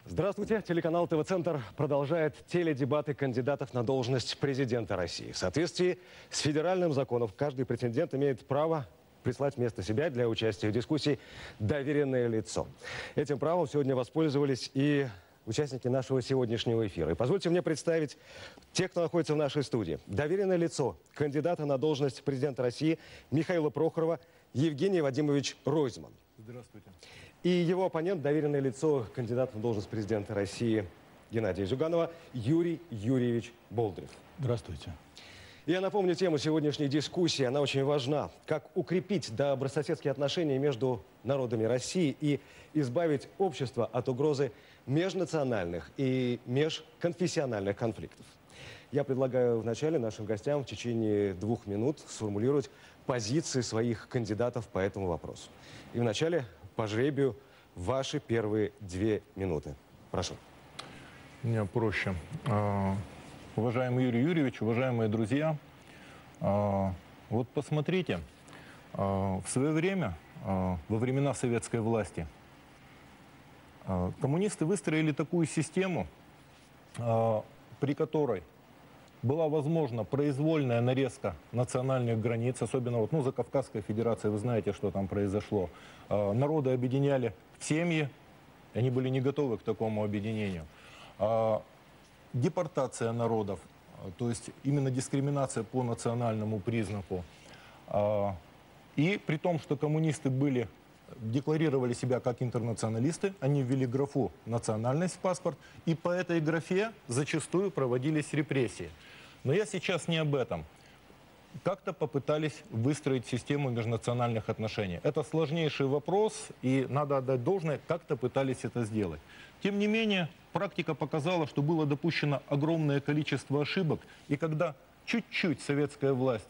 Здравствуйте. Телеканал ТВ-центр продолжает теледебаты кандидатов на должность президента России. В соответствии с федеральным законом каждый претендент имеет право прислать вместо себя для участия в дискуссии доверенное лицо. Этим правом сегодня воспользовались и участники нашего сегодняшнего эфира. И позвольте мне представить тех, кто находится в нашей студии. Доверенное лицо кандидата на должность президента России Михаила Прохорова Евгений Вадимович Ройзман. Здравствуйте. И его оппонент, доверенное лицо кандидата на должность президента России Геннадия Зюганова Юрий Юрьевич Болдырев. Здравствуйте. Я напомню тему сегодняшней дискуссии, она очень важна. Как укрепить добрососедские отношения между народами России и избавить общество от угрозы межнациональных и межконфессиональных конфликтов. Я предлагаю вначале нашим гостям в течение 2 минут сформулировать позиции своих кандидатов по этому вопросу. И вначале по жребию ваши первые 2 минуты. Прошу. У меня проще. Уважаемый Юрий Юрьевич, уважаемые друзья, вот посмотрите, в свое время, во времена советской власти, коммунисты выстроили такую систему, при которой была возможна произвольная нарезка национальных границ, особенно вот, за Кавказской Федерацией, вы знаете, что там произошло. Народы объединяли в семьи, они были не готовы к такому объединению. Депортация народов, то есть именно дискриминация по национальному признаку. И при том, что коммунисты декларировали себя как интернационалисты, они ввели графу «национальность» в паспорт, и по этой графе зачастую проводились репрессии. Но я сейчас не об этом. Как-то попытались выстроить систему межнациональных отношений. Это сложнейший вопрос, и надо отдать должное, как-то пытались это сделать. Тем не менее, практика показала, что было допущено огромное количество ошибок, и когда чуть-чуть советская власть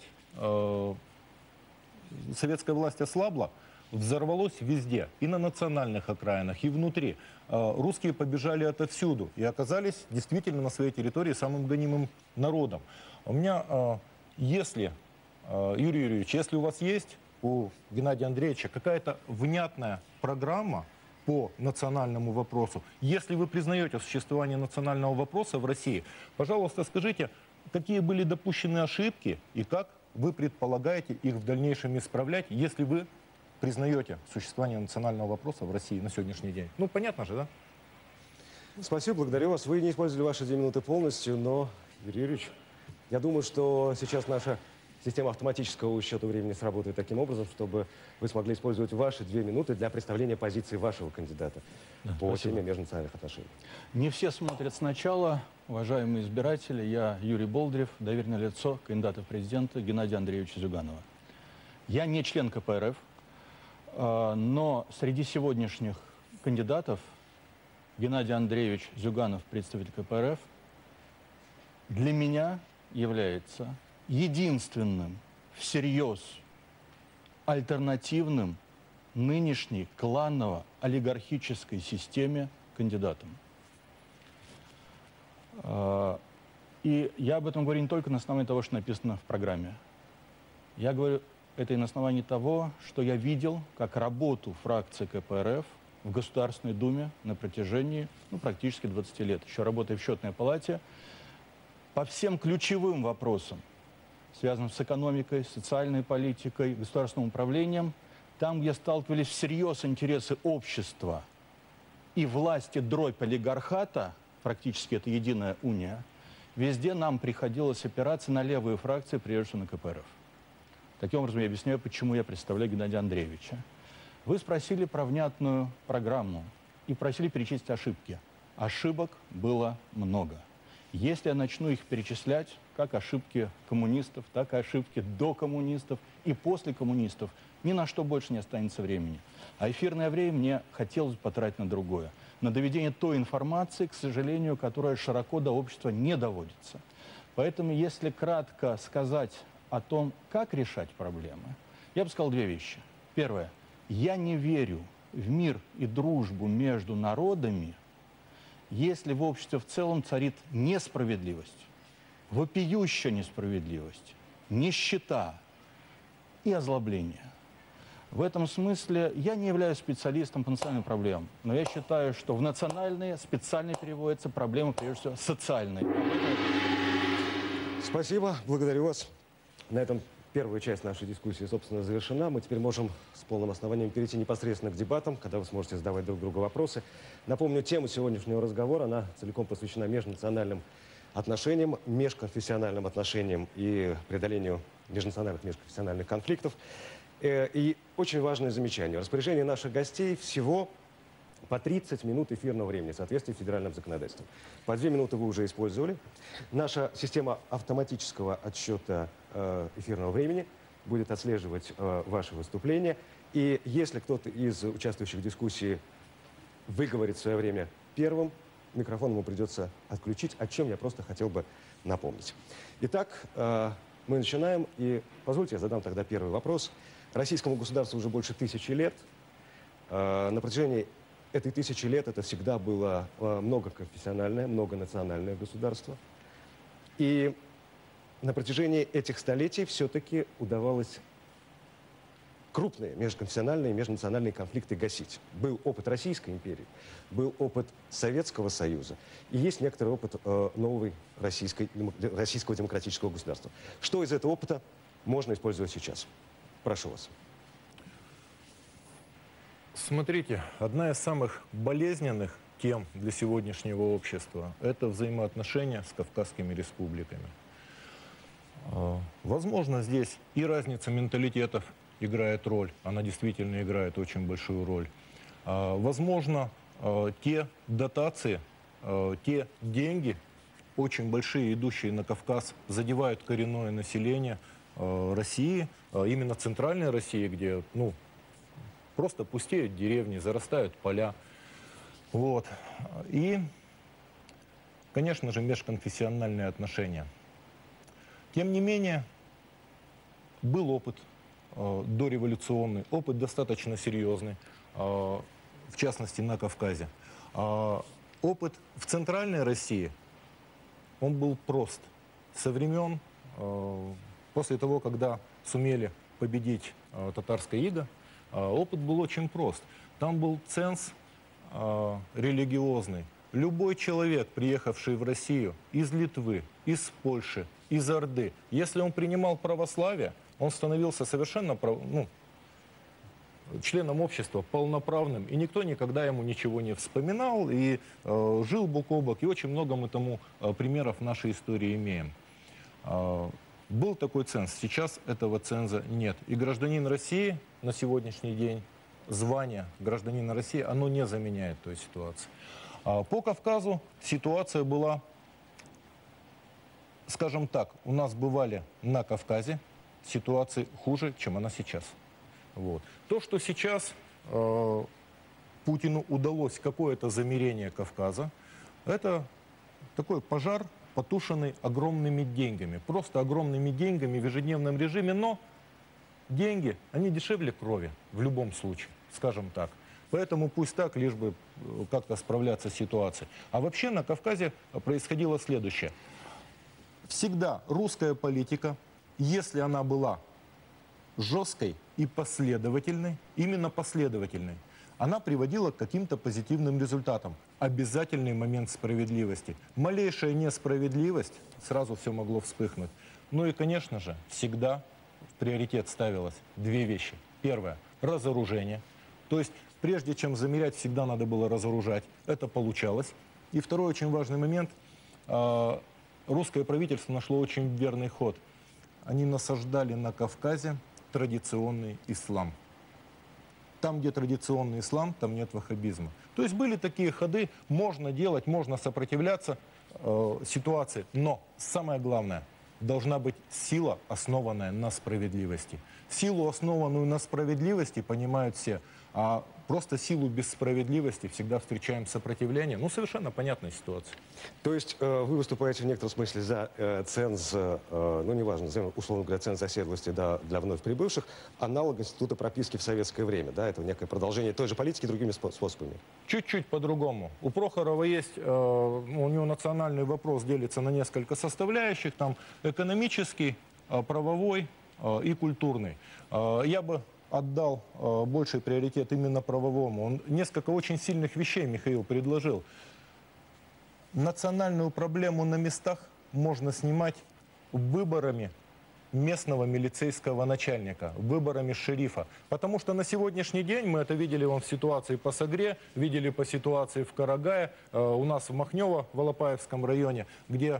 ослабла, взорвалось везде, и на национальных окраинах, и внутри. Русские побежали отовсюду и оказались действительно на своей территории самым гонимым народом. У меня, Юрий Юрьевич, если у вас есть у Геннадия Андреевича какая-то внятная программа по национальному вопросу, если вы признаете существование национального вопроса в России, пожалуйста, скажите, какие были допущены ошибки и как вы предполагаете их в дальнейшем исправлять, если вы признаете существование национального вопроса в России на сегодняшний день? Ну, понятно же, да? Спасибо, благодарю вас. Вы не использовали ваши 2 минуты полностью, но, Юрий Юрьевич, я думаю, что сейчас наша система автоматического учета времени сработает таким образом, чтобы вы смогли использовать ваши 2 минуты для представления позиции вашего кандидата по теме межнациональных отношений. Не все смотрят сначала. Уважаемые избиратели, я Юрий Болдырев, доверенное лицо кандидата в президенты Геннадия Андреевича Зюганова. Я не член КПРФ, но среди сегодняшних кандидатов Геннадий Андреевич Зюганов, представитель КПРФ, для меня является единственным всерьез альтернативным нынешней кланово-олигархической системе кандидатом. И я об этом говорю не только на основании того, что написано в программе. Я говорю это и на основании того, что я видел, как работу фракции КПРФ в Государственной Думе на протяжении практически 20 лет. Еще работая в Счетной палате, по всем ключевым вопросам, связанным с экономикой, социальной политикой, государственным управлением, там, где сталкивались всерьез интересы общества и власти дробь олигархата, практически это единая уния, везде нам приходилось опираться на левые фракции, прежде всего на КПРФ. Таким образом, я объясняю, почему я представляю Геннадия Андреевича. Вы спросили про внятную программу и просили перечислить ошибки. Ошибок было много. Если я начну их перечислять, как ошибки коммунистов, так и ошибки до коммунистов и после коммунистов, ни на что больше не останется времени. А эфирное время мне хотелось бы потратить на другое. На доведение той информации, к сожалению, которая широко до общества не доводится. Поэтому, если кратко сказать о том, как решать проблемы, я бы сказал 2 вещи. Первое. Я не верю в мир и дружбу между народами, если в обществе в целом царит несправедливость, вопиющая несправедливость, нищета и озлобление. В этом смысле я не являюсь специалистом по национальным проблемам, но я считаю, что в национальные специально переводятся проблемы, прежде всего, социальные. Спасибо, благодарю вас. На этом первая часть нашей дискуссии, собственно, завершена. Мы теперь можем с полным основанием перейти непосредственно к дебатам, когда вы сможете задавать друг другу вопросы. Напомню, тема сегодняшнего разговора, она целиком посвящена межнациональным отношениям, межконфессиональным отношениям и преодолению межнациональных, межконфессиональных конфликтов. И очень важное замечание. В распоряжении наших гостей всего по 30 минут эфирного времени в соответствии с федеральным законодательством. По 2 минуты вы уже использовали. Наша система автоматического отсчета эфирного времени будет отслеживать ваши выступления. И если кто-то из участвующих в дискуссии выговорит в свое время первым, микрофон ему придется отключить, о чем я просто хотел бы напомнить. Итак, мы начинаем. И позвольте, я задам тогда первый вопрос. Российскому государству уже больше 1000 лет. На протяжении этой 1000 лет это всегда было многоконфессиональное, многонациональное государство. И на протяжении этих столетий все-таки удавалось крупные межконфессиональные и межнациональные конфликты гасить. Был опыт Российской империи, был опыт Советского Союза, и есть некоторый опыт нового российского демократического государства. Что из этого опыта можно использовать сейчас? Прошу вас. Смотрите, одна из самых болезненных тем для сегодняшнего общества – это взаимоотношения с Кавказскими республиками. Возможно, здесь и разница менталитетов играет роль, она действительно играет очень большую роль. Возможно, те дотации, те деньги, очень большие, идущие на Кавказ, задевают коренное население России, именно центральной России, где, просто пустеют деревни, зарастают поля. Вот. И, конечно же, межконфессиональные отношения. Тем не менее, был опыт дореволюционный, опыт достаточно серьезный, в частности, на Кавказе. Опыт в центральной России, он был прост. Со времен, после того, когда сумели победить татарское иго, опыт был очень прост. Там был ценз религиозный. Любой человек, приехавший в Россию из Литвы, из Польши, из Орды, если он принимал православие, он становился совершенно членом общества, полноправным, и никто никогда ему ничего не вспоминал, и жил бок о бок, и очень много мы тому примеров в нашей истории имеем. Был такой ценз, сейчас этого ценза нет. И гражданин России на сегодняшний день, звание гражданина России, оно не заменяет той ситуации. По Кавказу ситуация была, скажем так, у нас бывали на Кавказе ситуации хуже, чем она сейчас. Вот. То, что сейчас Путину удалось какое-то замирение Кавказа, это такой пожар, потушенный огромными деньгами. Просто огромными деньгами в ежедневном режиме, но деньги, они дешевле крови в любом случае, скажем так. Поэтому пусть так, лишь бы как-то справляться с ситуацией. А вообще на Кавказе происходило следующее. Всегда русская политика, если она была жесткой и последовательной, именно последовательной, она приводила к каким-то позитивным результатам. Обязательный момент справедливости. Малейшая несправедливость, сразу все могло вспыхнуть. Ну и, конечно же, всегда в приоритет ставилось две вещи. Первое – разоружение. То есть, прежде чем замерять, всегда надо было разоружать. Это получалось. И второй очень важный момент. Русское правительство нашло очень верный ход. Они насаждали на Кавказе традиционный ислам. Там, где традиционный ислам, там нет ваххабизма. То есть были такие ходы, можно делать, можно сопротивляться ситуации. Но самое главное, должна быть сила, основанная на справедливости. Силу, основанную на справедливости, понимают все. А просто силу без справедливости всегда встречаем сопротивление. Ну, совершенно понятная ситуация. То есть вы выступаете в некотором смысле за ценз, неважно, условно говоря, ценз оседлости для вновь прибывших, аналог института прописки в советское время, да? Это некое продолжение той же политики другими способами. Чуть-чуть по-другому. У Прохорова есть, у него национальный вопрос делится на несколько составляющих, там экономический, правовой и культурный. Я бы отдал больший приоритет именно правовому. Он несколько очень сильных вещей, Михаил, предложил. Национальную проблему на местах можно снимать выборами местного милицейского начальника, выборами шерифа. Потому что на сегодняшний день, мы это видели в ситуации по Сагре, видели по ситуации в Карагае, у нас в Махнево, в Алапаевском районе, где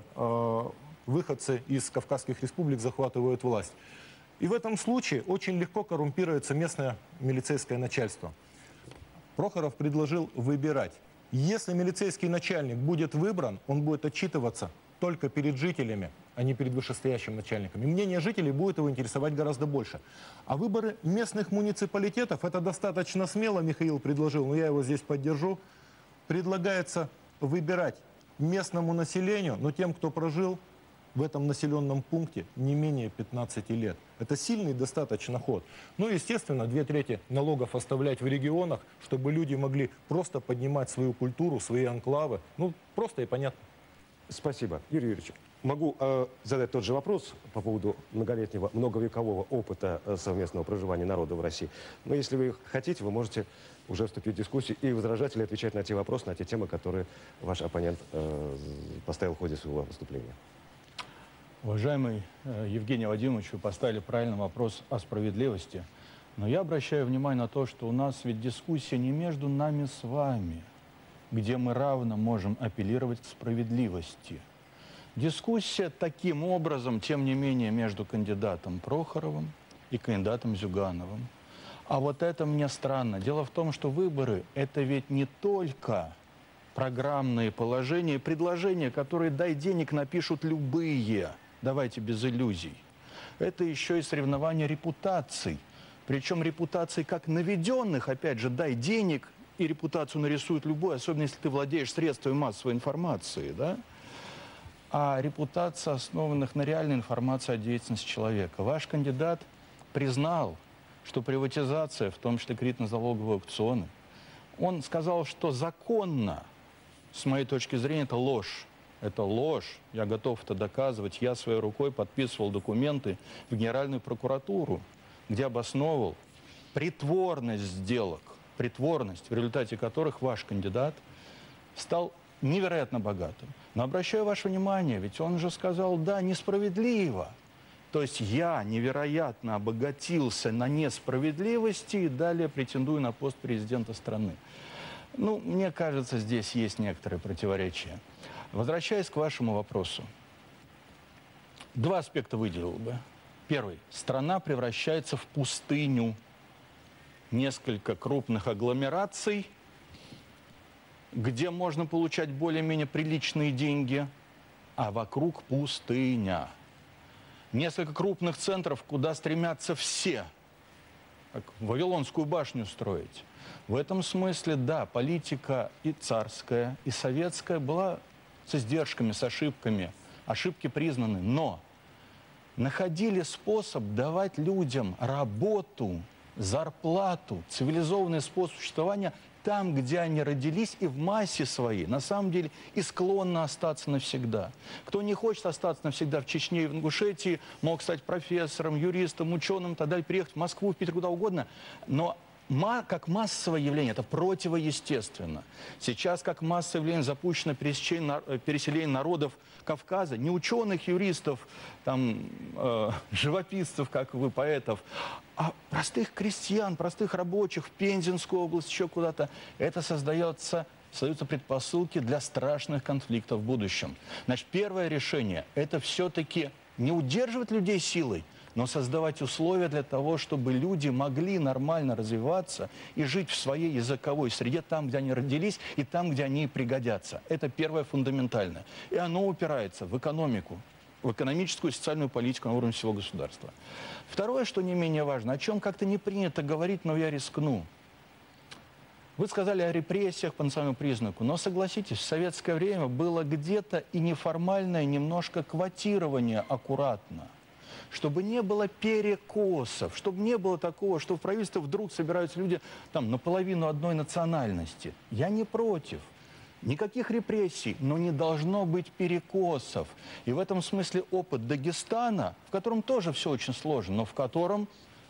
выходцы из Кавказских республик захватывают власть. И в этом случае очень легко коррумпируется местное милицейское начальство. Прохоров предложил выбирать. Если милицейский начальник будет выбран, он будет отчитываться только перед жителями, а не перед вышестоящим начальником. И мнение жителей будет его интересовать гораздо больше. А выборы местных муниципалитетов, это достаточно смело, Михаил предложил, но я его здесь поддержу, предлагается выбирать местному населению, но тем, кто прожил в этом населенном пункте не менее 15 лет. Это сильный достаточно ход. Ну, естественно, 2/3 налогов оставлять в регионах, чтобы люди могли просто поднимать свою культуру, свои анклавы. Ну, просто и понятно. Спасибо. Юрий Юрьевич, могу задать тот же вопрос по поводу многолетнего, многовекового опыта совместного проживания народа в России. Но если вы хотите, вы можете уже вступить в дискуссию и возражать или отвечать на те вопросы, на те темы, которые ваш оппонент поставил в ходе своего выступления. Уважаемый Евгений Вадимович, вы поставили правильный вопрос о справедливости. Но я обращаю внимание на то, что у нас ведь дискуссия не между нами с вами, где мы равно можем апеллировать к справедливости. Дискуссия таким образом, тем не менее, между кандидатом Прохоровым и кандидатом Зюгановым. А вот это мне странно. Дело в том, что выборы – это ведь не только программные положения, предложения, которые «дай денег» напишут любые. Давайте без иллюзий. Это еще и соревнование репутаций. Причем репутаций как наведенных, опять же, «дай денег», и репутацию нарисует любой, особенно если ты владеешь средствами массовой информации, да? А репутация, основанных на реальной информации о деятельности человека. Ваш кандидат признал, что приватизация, в том числе кредитно-залоговые аукционы, он сказал, что законно, с моей точки зрения, это ложь. Это ложь. Я готов это доказывать. Я своей рукой подписывал документы в Генеральную прокуратуру, где обосновывал притворность сделок, притворность, в результате которых ваш кандидат стал невероятно богатым. Но обращаю ваше внимание, ведь он же сказал, да, несправедливо. То есть я невероятно обогатился на несправедливости и далее претендую на пост президента страны. Ну, мне кажется, здесь есть некоторые противоречия. Возвращаясь к вашему вопросу. Два аспекта выделил бы. Первый. Страна превращается в пустыню. Несколько крупных агломераций, где можно получать более-менее приличные деньги, а вокруг пустыня. Несколько крупных центров, куда стремятся все, как Вавилонскую башню строить. В этом смысле, да, политика и царская, и советская была с издержками, с ошибками. Ошибки признаны, но находили способ давать людям работу, зарплату, цивилизованный способ существования там, где они родились, и в массе своей, на самом деле, и склонны остаться навсегда. Кто не хочет остаться навсегда в Чечне и в Ингушетии, мог стать профессором, юристом, ученым, и так далее, приехать в Москву, в Питер, куда угодно, но как массовое явление, это противоестественно. Сейчас как массовое явление запущено переселение народов Кавказа, не ученых, юристов, там, живописцев, как вы, поэтов, а простых крестьян, простых рабочих в Пензенскую область, еще куда-то. Это создаются предпосылки для страшных конфликтов в будущем. Значит, первое решение – это все-таки не удерживать людей силой, но создавать условия для того, чтобы люди могли нормально развиваться и жить в своей языковой среде, там, где они родились, и там, где они пригодятся. Это первое фундаментальное. И оно упирается в экономику, в экономическую и социальную политику на уровне всего государства. Второе, что не менее важно, о чем как-то не принято говорить, но я рискну. Вы сказали о репрессиях по национальному признаку, но согласитесь, в советское время было где-то и неформальное немножко квотирование аккуратно. Чтобы не было перекосов, чтобы не было такого, что в правительстве вдруг собираются люди там наполовину одной национальности. Я не против. Никаких репрессий, но не должно быть перекосов. И в этом смысле опыт Дагестана, в котором тоже все очень сложно, но в котором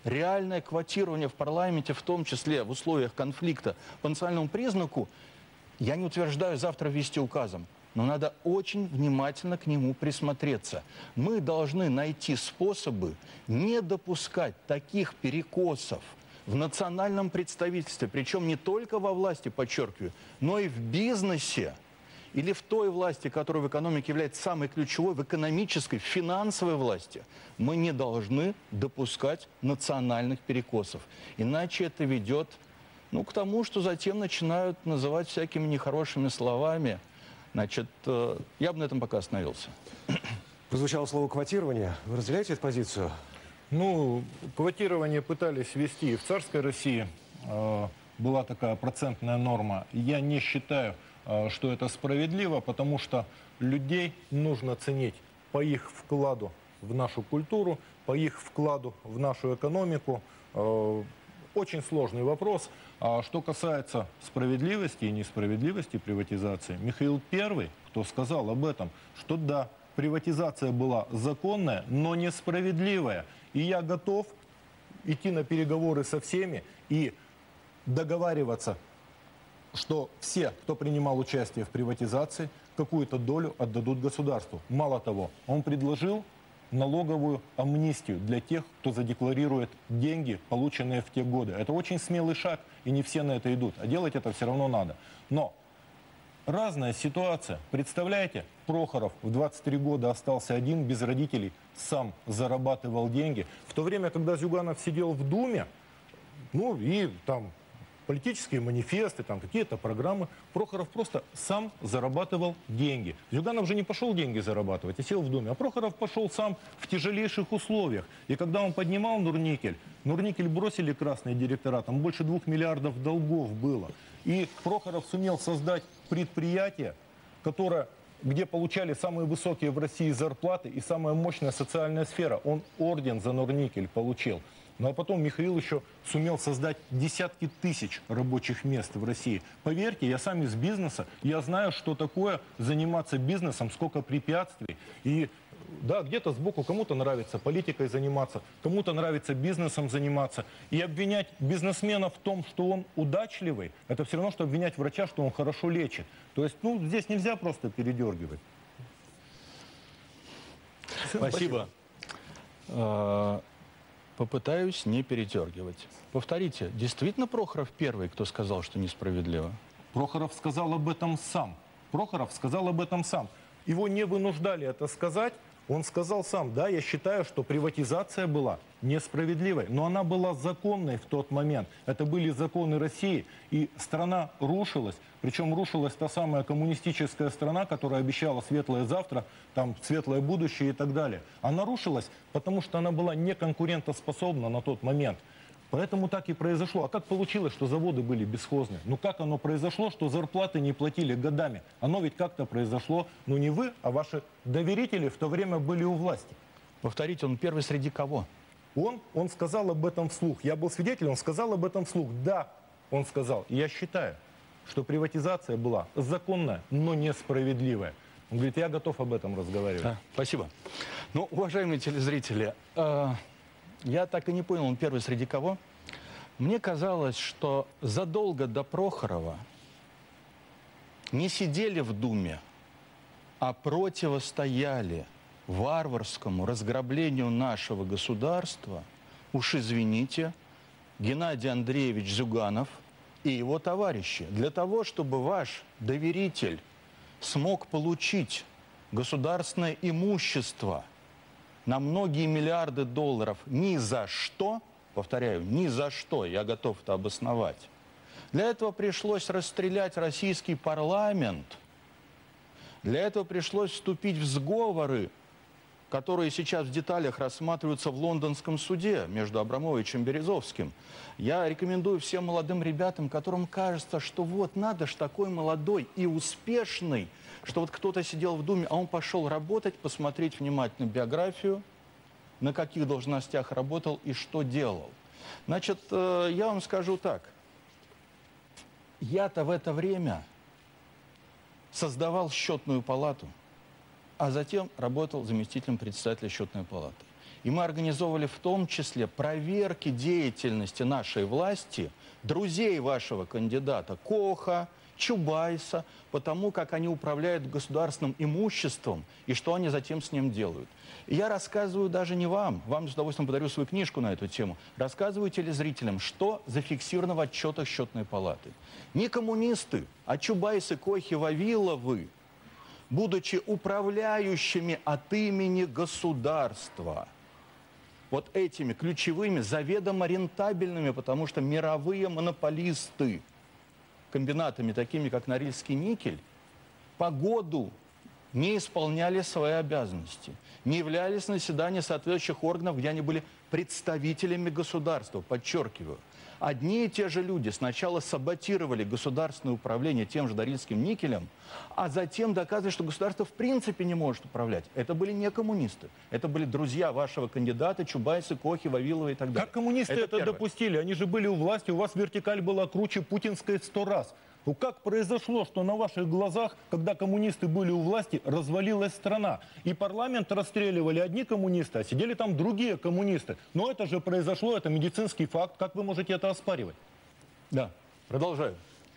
реальное квотирование в парламенте, в том числе в условиях конфликта по национальному признаку, я не утверждаю завтра ввести указом, но надо очень внимательно к нему присмотреться. Мы должны найти способы не допускать таких перекосов в национальном представительстве, причем не только во власти, подчеркиваю, но и в бизнесе или в той власти, которая в экономике является самой ключевой, в экономической, в финансовой власти. Мы не должны допускать национальных перекосов. Иначе это ведет к тому, что затем начинают называть всякими нехорошими словами. Значит, я бы на этом пока остановился. Прозвучало слово «квотирование». Вы разделяете эту позицию? Ну, квотирование пытались ввести и в царской России. Была такая процентная норма. Я не считаю, что это справедливо, потому что людей нужно ценить по их вкладу в нашу культуру, по их вкладу в нашу экономику. Очень сложный вопрос. А что касается справедливости и несправедливости приватизации, Михаил I, кто сказал об этом, что да, приватизация была законная, но несправедливая. И я готов идти на переговоры со всеми и договариваться, что все, кто принимал участие в приватизации, какую-то долю отдадут государству. Мало того, он предложил налоговую амнистию для тех, кто задекларирует деньги, полученные в те годы. Это очень смелый шаг, и не все на это идут. А делать это все равно надо. Но разная ситуация. Представляете, Прохоров в 23 года остался один, без родителей, сам зарабатывал деньги. В то время, когда Зюганов сидел в Думе, и там политические манифесты, там какие-то программы, Прохоров просто сам зарабатывал деньги. Зюганов же не пошел деньги зарабатывать, а сел в Думе. А Прохоров пошел сам в тяжелейших условиях. И когда он поднимал Норникель бросили красные директора, там больше 2 миллиардов долгов было. И Прохоров сумел создать предприятие, где получали самые высокие в России зарплаты и самая мощная социальная сфера. Он орден за Норникель получил. Ну а потом Михаил еще сумел создать десятки тысяч рабочих мест в России. Поверьте, я сам из бизнеса, я знаю, что такое заниматься бизнесом, сколько препятствий. И да, где-то сбоку кому-то нравится политикой заниматься, кому-то нравится бизнесом заниматься. И обвинять бизнесмена в том, что он удачливый, это все равно, что обвинять врача, что он хорошо лечит. То есть, здесь нельзя просто передергивать. Спасибо. Попытаюсь не передергивать. Повторите, действительно Прохоров первый, кто сказал, что несправедливо? Прохоров сказал об этом сам. Прохоров сказал об этом сам. Его не вынуждали это сказать. Он сказал сам, да, я считаю, что приватизация была несправедливой, но она была законной в тот момент. Это были законы России, и страна рушилась. Причем рушилась та самая коммунистическая страна, которая обещала светлое завтра, там светлое будущее и так далее. Она рушилась, потому что она была неконкурентоспособна на тот момент. Поэтому так и произошло. А как получилось, что заводы были бесхозны? Как оно произошло, что зарплаты не платили годами? Оно ведь как-то произошло, не вы, а ваши доверители в то время были у власти. Повторите, он первый среди кого? Он сказал об этом вслух. Я был свидетелем, он сказал об этом вслух. Да, он сказал. И я считаю, что приватизация была законная, но несправедливая. Он говорит, я готов об этом разговаривать. Спасибо. Уважаемые телезрители, я так и не понял, он первый среди кого. Мне казалось, что задолго до Прохорова не сидели в Думе, а противостояли варварскому разграблению нашего государства, уж извините, Геннадий Андреевич Зюганов и его товарищи. Для того, чтобы ваш доверитель смог получить государственное имущество на многие миллиарды долларов ни за что, повторяю, ни за что, я готов это обосновать. Для этого пришлось расстрелять российский парламент, для этого пришлось вступить в сговоры, которые сейчас в деталях рассматриваются в лондонском суде между Абрамовичем и Березовским. Я рекомендую всем молодым ребятам, которым кажется, что надо ж такой молодой и успешный, что кто-то сидел в Думе, а он пошел работать, посмотреть внимательно биографию, на каких должностях работал и что делал. Значит, я вам скажу так. Я-то в это время создавал счетную палату, а затем работал заместителем председателя счетной палаты. И мы организовывали в том числе проверки деятельности нашей власти, друзей вашего кандидата Коха, Чубайса, потому как они управляют государственным имуществом и что они затем с ним делают. И я рассказываю даже не вам, вам с удовольствием подарю свою книжку на эту тему, рассказываю телезрителям, что зафиксировано в отчетах Счетной палаты. Не коммунисты, а Чубайсы, Кохи, Вавиловы, будучи управляющими от имени государства, вот этими ключевыми, заведомо рентабельными, потому что мировые монополисты, комбинатами, такими как Норильский никель, по году не исполняли свои обязанности, не являлись на заседании соответствующих органов, где они были представителями государства, подчеркиваю. Одни и те же люди сначала саботировали государственное управление тем же Норильским никелем, а затем доказывали, что государство в принципе не может управлять. Это были не коммунисты, это были друзья вашего кандидата Чубайсы, Кохи, Вавилова и так далее. Как коммунисты это допустили? Они же были у власти, у вас вертикаль была круче путинской 100 раз. Ну как произошло, что на ваших глазах, когда коммунисты были у власти, развалилась страна? И парламент расстреливали одни коммунисты, а сидели там другие коммунисты. Но это же произошло, это медицинский факт. Как вы можете это оспаривать? Да, продолжаю.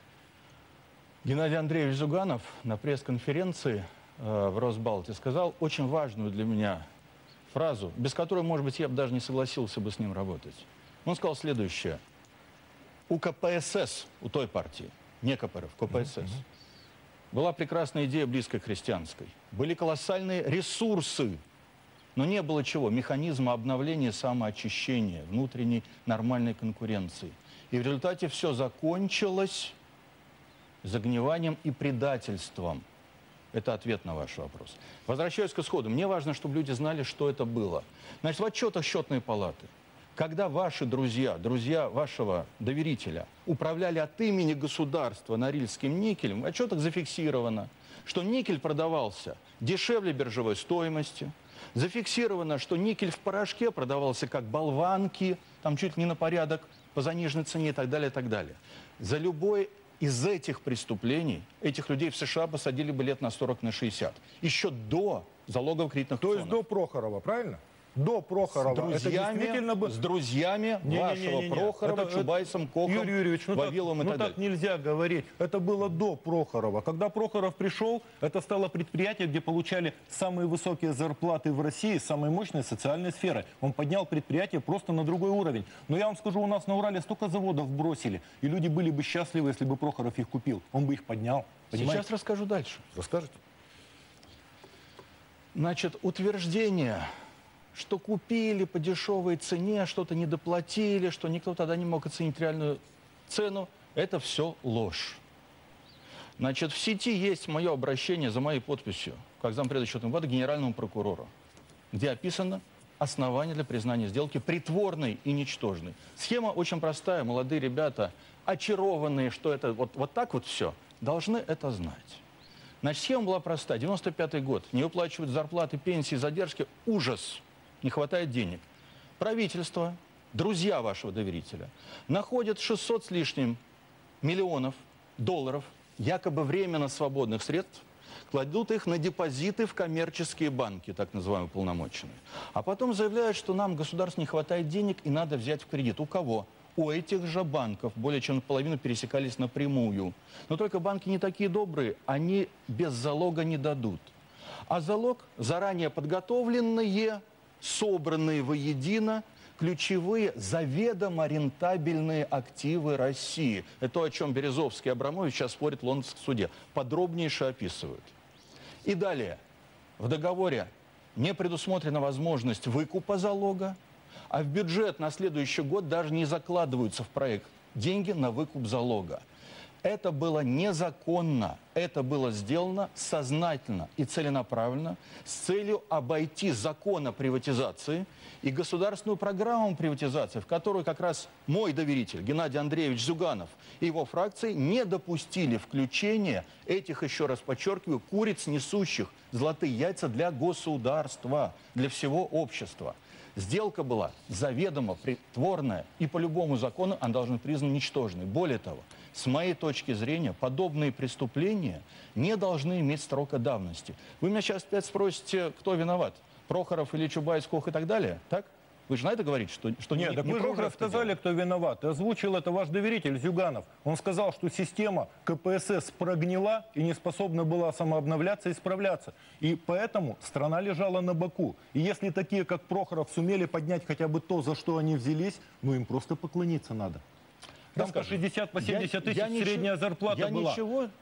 Геннадий Андреевич Зюганов на пресс-конференции в Росбалте сказал очень важную для меня фразу, без которой, может быть, я бы даже не согласился бы с ним работать. Он сказал следующее. У КПСС, у той партии, не КПРФ, КПСС, была прекрасная идея, близкая к христианской. Были колоссальные ресурсы, но не было чего? Механизма обновления, самоочищения, внутренней нормальной конкуренции. И в результате все закончилось загниванием и предательством. Это ответ на ваш вопрос. Возвращаюсь к исходу. Мне важно, чтобы люди знали, что это было. Значит, в отчетах Счетной палаты, когда ваши друзья, друзья вашего доверителя, управляли от имени государства Норильским никелем, в отчетах зафиксировано, что никель продавался дешевле биржевой стоимости, зафиксировано, что никель в порошке продавался как болванки, там чуть ли не на порядок по заниженной цене и так далее, и так далее. За любое из этих преступлений этих людей в США посадили бы лет на 40, на 60. Еще до залогово-кредитных То есть до Прохорова, правильно? До Прохорова. С друзьями вашего Прохорова, Чубайсом, Кохом, Юрий Юрьевич, Вавиловым и так далее. Так нельзя говорить. Это было до Прохорова. Когда Прохоров пришел, это стало предприятие, где получали самые высокие зарплаты в России, самой мощной социальной сферы. Он поднял предприятие просто на другой уровень. Но я вам скажу, у нас на Урале столько заводов бросили, и люди были бы счастливы, если бы Прохоров их купил. Он бы их поднял. Понимаете? Сейчас расскажу дальше. Расскажите. Значит, утверждение, что купили по дешевой цене, что-то недоплатили, что никто тогда не мог оценить реальную цену, это все ложь. Значит, в сети есть мое обращение за моей подписью, как зампреда Счетной палаты, генеральному прокурору, где описано основание для признания сделки притворной и ничтожной. Схема очень простая. Молодые ребята, очарованные, что это вот так вот все, должны это знать. Значит, схема была простая. 95-й год. Не выплачивают зарплаты, пенсии, задержки. Ужас. Не хватает денег. Правительство, друзья вашего доверителя, находят 600 с лишним миллионов долларов, якобы временно свободных средств, кладут их на депозиты в коммерческие банки, так называемые полномоченные. А потом заявляют, что нам, государству, не хватает денег и надо взять в кредит. У кого? У этих же банков. Более чем наполовину пересекались напрямую. Но только банки не такие добрые, они без залога не дадут. А залог заранее подготовленные, собранные воедино ключевые заведомо рентабельные активы России. Это то, о чем Березовский и Абрамович сейчас спорят в Лондонском суде. Подробнейше описывают. И далее. В договоре не предусмотрена возможность выкупа залога, а в бюджет на следующий год даже не закладываются в проект деньги на выкуп залога. Это было незаконно, это было сделано сознательно и целенаправленно с целью обойти закон о приватизации и государственную программу приватизации, в которую как раз мой доверитель Геннадий Андреевич Зюганов и его фракции не допустили включения этих, еще раз подчеркиваю, куриц, несущих золотые яйца для государства, для всего общества. Сделка была заведомо притворная, и по любому закону она должна быть признана ничтожной. Более того, с моей точки зрения, подобные преступления не должны иметь срока давности. Вы меня сейчас опять спросите, кто виноват. Прохоров или Чубайс, Кох и так далее, так? Вы же на это говорите, что Нет, так вы же уже сказали, кто виноват. И озвучил это ваш доверитель Зюганов. Он сказал, что система КПСС прогнила и не способна была самообновляться и справляться. И поэтому страна лежала на боку. И если такие, как Прохоров, сумели поднять хотя бы то, за что они взялись, ну им просто поклониться надо. Там по 60, по 70 тысяч средняя зарплата была.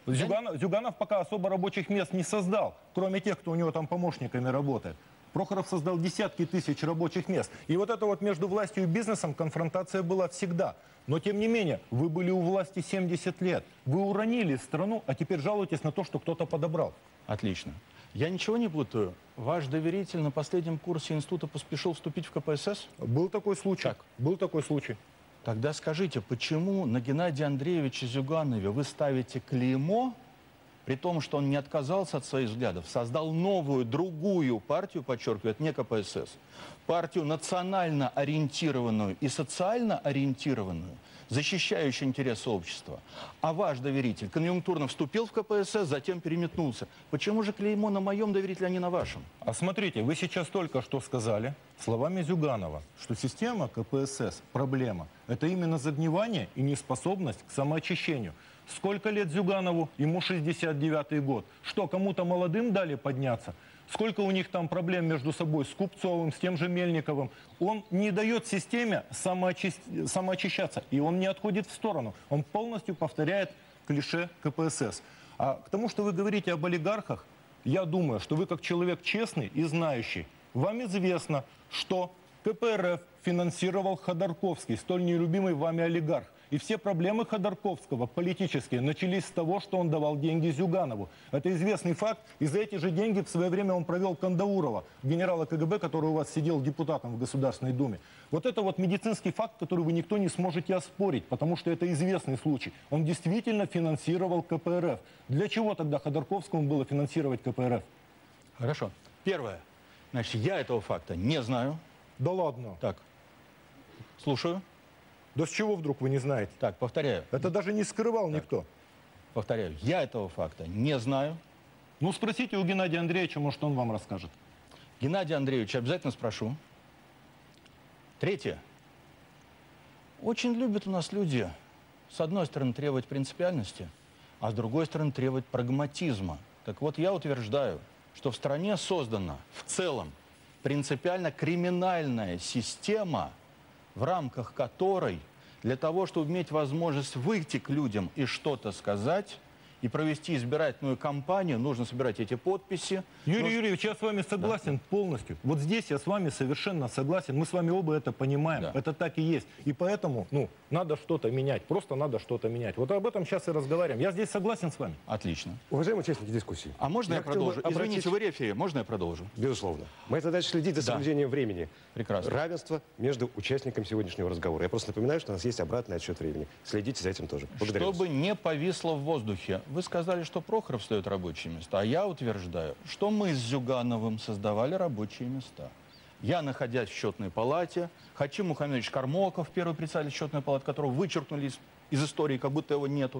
Зюганов пока особо рабочих мест не создал, кроме тех, кто у него там помощниками работает. Прохоров создал десятки тысяч рабочих мест. И вот это вот между властью и бизнесом конфронтация была всегда. Но тем не менее, вы были у власти 70 лет. Вы уронили страну, а теперь жалуетесь на то, что кто-то подобрал. Отлично. Я ничего не путаю. Ваш доверитель на последнем курсе института поспешил вступить в КПСС? Был такой случай. Так. Был такой случай. Тогда скажите, почему на Геннадия Андреевича Зюганове вы ставите клеймо, при том, что он не отказался от своих взглядов, создал новую, другую партию, подчеркиваю, это не КПСС, партию национально ориентированную и социально ориентированную, защищающую интересы общества. А ваш доверитель конъюнктурно вступил в КПСС, затем переметнулся. Почему же клеймо на моем доверителе, а не на вашем? А смотрите, вы сейчас только что сказали словами Зюганова, что система КПСС, проблема, это именно загнивание и неспособность к самоочищению. Сколько лет Зюганову? Ему 69-й год. Что, кому-то молодым дали подняться? Сколько у них там проблем между собой с Купцовым, с тем же Мельниковым? Он не дает системе самоочищаться, и он не отходит в сторону. Он полностью повторяет клише КПСС. А к тому, что вы говорите об олигархах, я думаю, что вы как человек честный и знающий, вам известно, что КПРФ финансировал Ходорковский, столь нелюбимый вами олигарх. И все проблемы Ходорковского политические начались с того, что он давал деньги Зюганову. Это известный факт. И за эти же деньги в свое время он провел Кандаурова, генерала КГБ, который у вас сидел депутатом в Государственной Думе. Вот это вот медицинский факт, который вы никто не сможете оспорить, потому что это известный случай. Он действительно финансировал КПРФ. Для чего тогда Ходорковскому было финансировать КПРФ? Хорошо. Первое. Значит, я этого факта не знаю. Да ладно. Так. Слушаю. Да с чего вдруг вы не знаете? Так, повторяю. Это даже не скрывал никто. Повторяю, я этого факта не знаю. Ну, спросите у Геннадия Андреевича, может, он вам расскажет. Геннадия Андреевича обязательно спрошу. Третье. Очень любят у нас люди, с одной стороны, требовать принципиальности, а с другой стороны, требовать прагматизма. Так вот, я утверждаю, что в стране создана в целом принципиально криминальная система, в рамках которой для того, чтобы иметь возможность выйти к людям и что-то сказать, и провести избирательную кампанию, нужно собирать эти подписи. Юрий Юрьевич, я с вами согласен полностью. Вот здесь я с вами совершенно согласен. Мы с вами оба это понимаем. Да. Это так и есть. И поэтому, надо что-то менять. Просто надо что-то менять. Вот об этом сейчас и разговариваем. Я здесь согласен с вами. Отлично. Уважаемые участники дискуссии. А можно я хотел бы продолжу? Извините, вы рефери, можно я продолжу? Безусловно. Моя задача следить за соблюдением времени. Прекрасно. Равенство между участниками сегодняшнего разговора. Я просто напоминаю, что у нас есть обратный отсчет времени. Следите за этим тоже. Благодарю Чтобы вас. не повисло в воздухе. Вы сказали, что Прохоров встает рабочие места, а я утверждаю, что мы с Зюгановым создавали рабочие места. Я, находясь в счетной палате, Хачим Мухаммедович Кармоков, первый председатель счетной палаты, которого вычеркнули из истории, как будто его нету,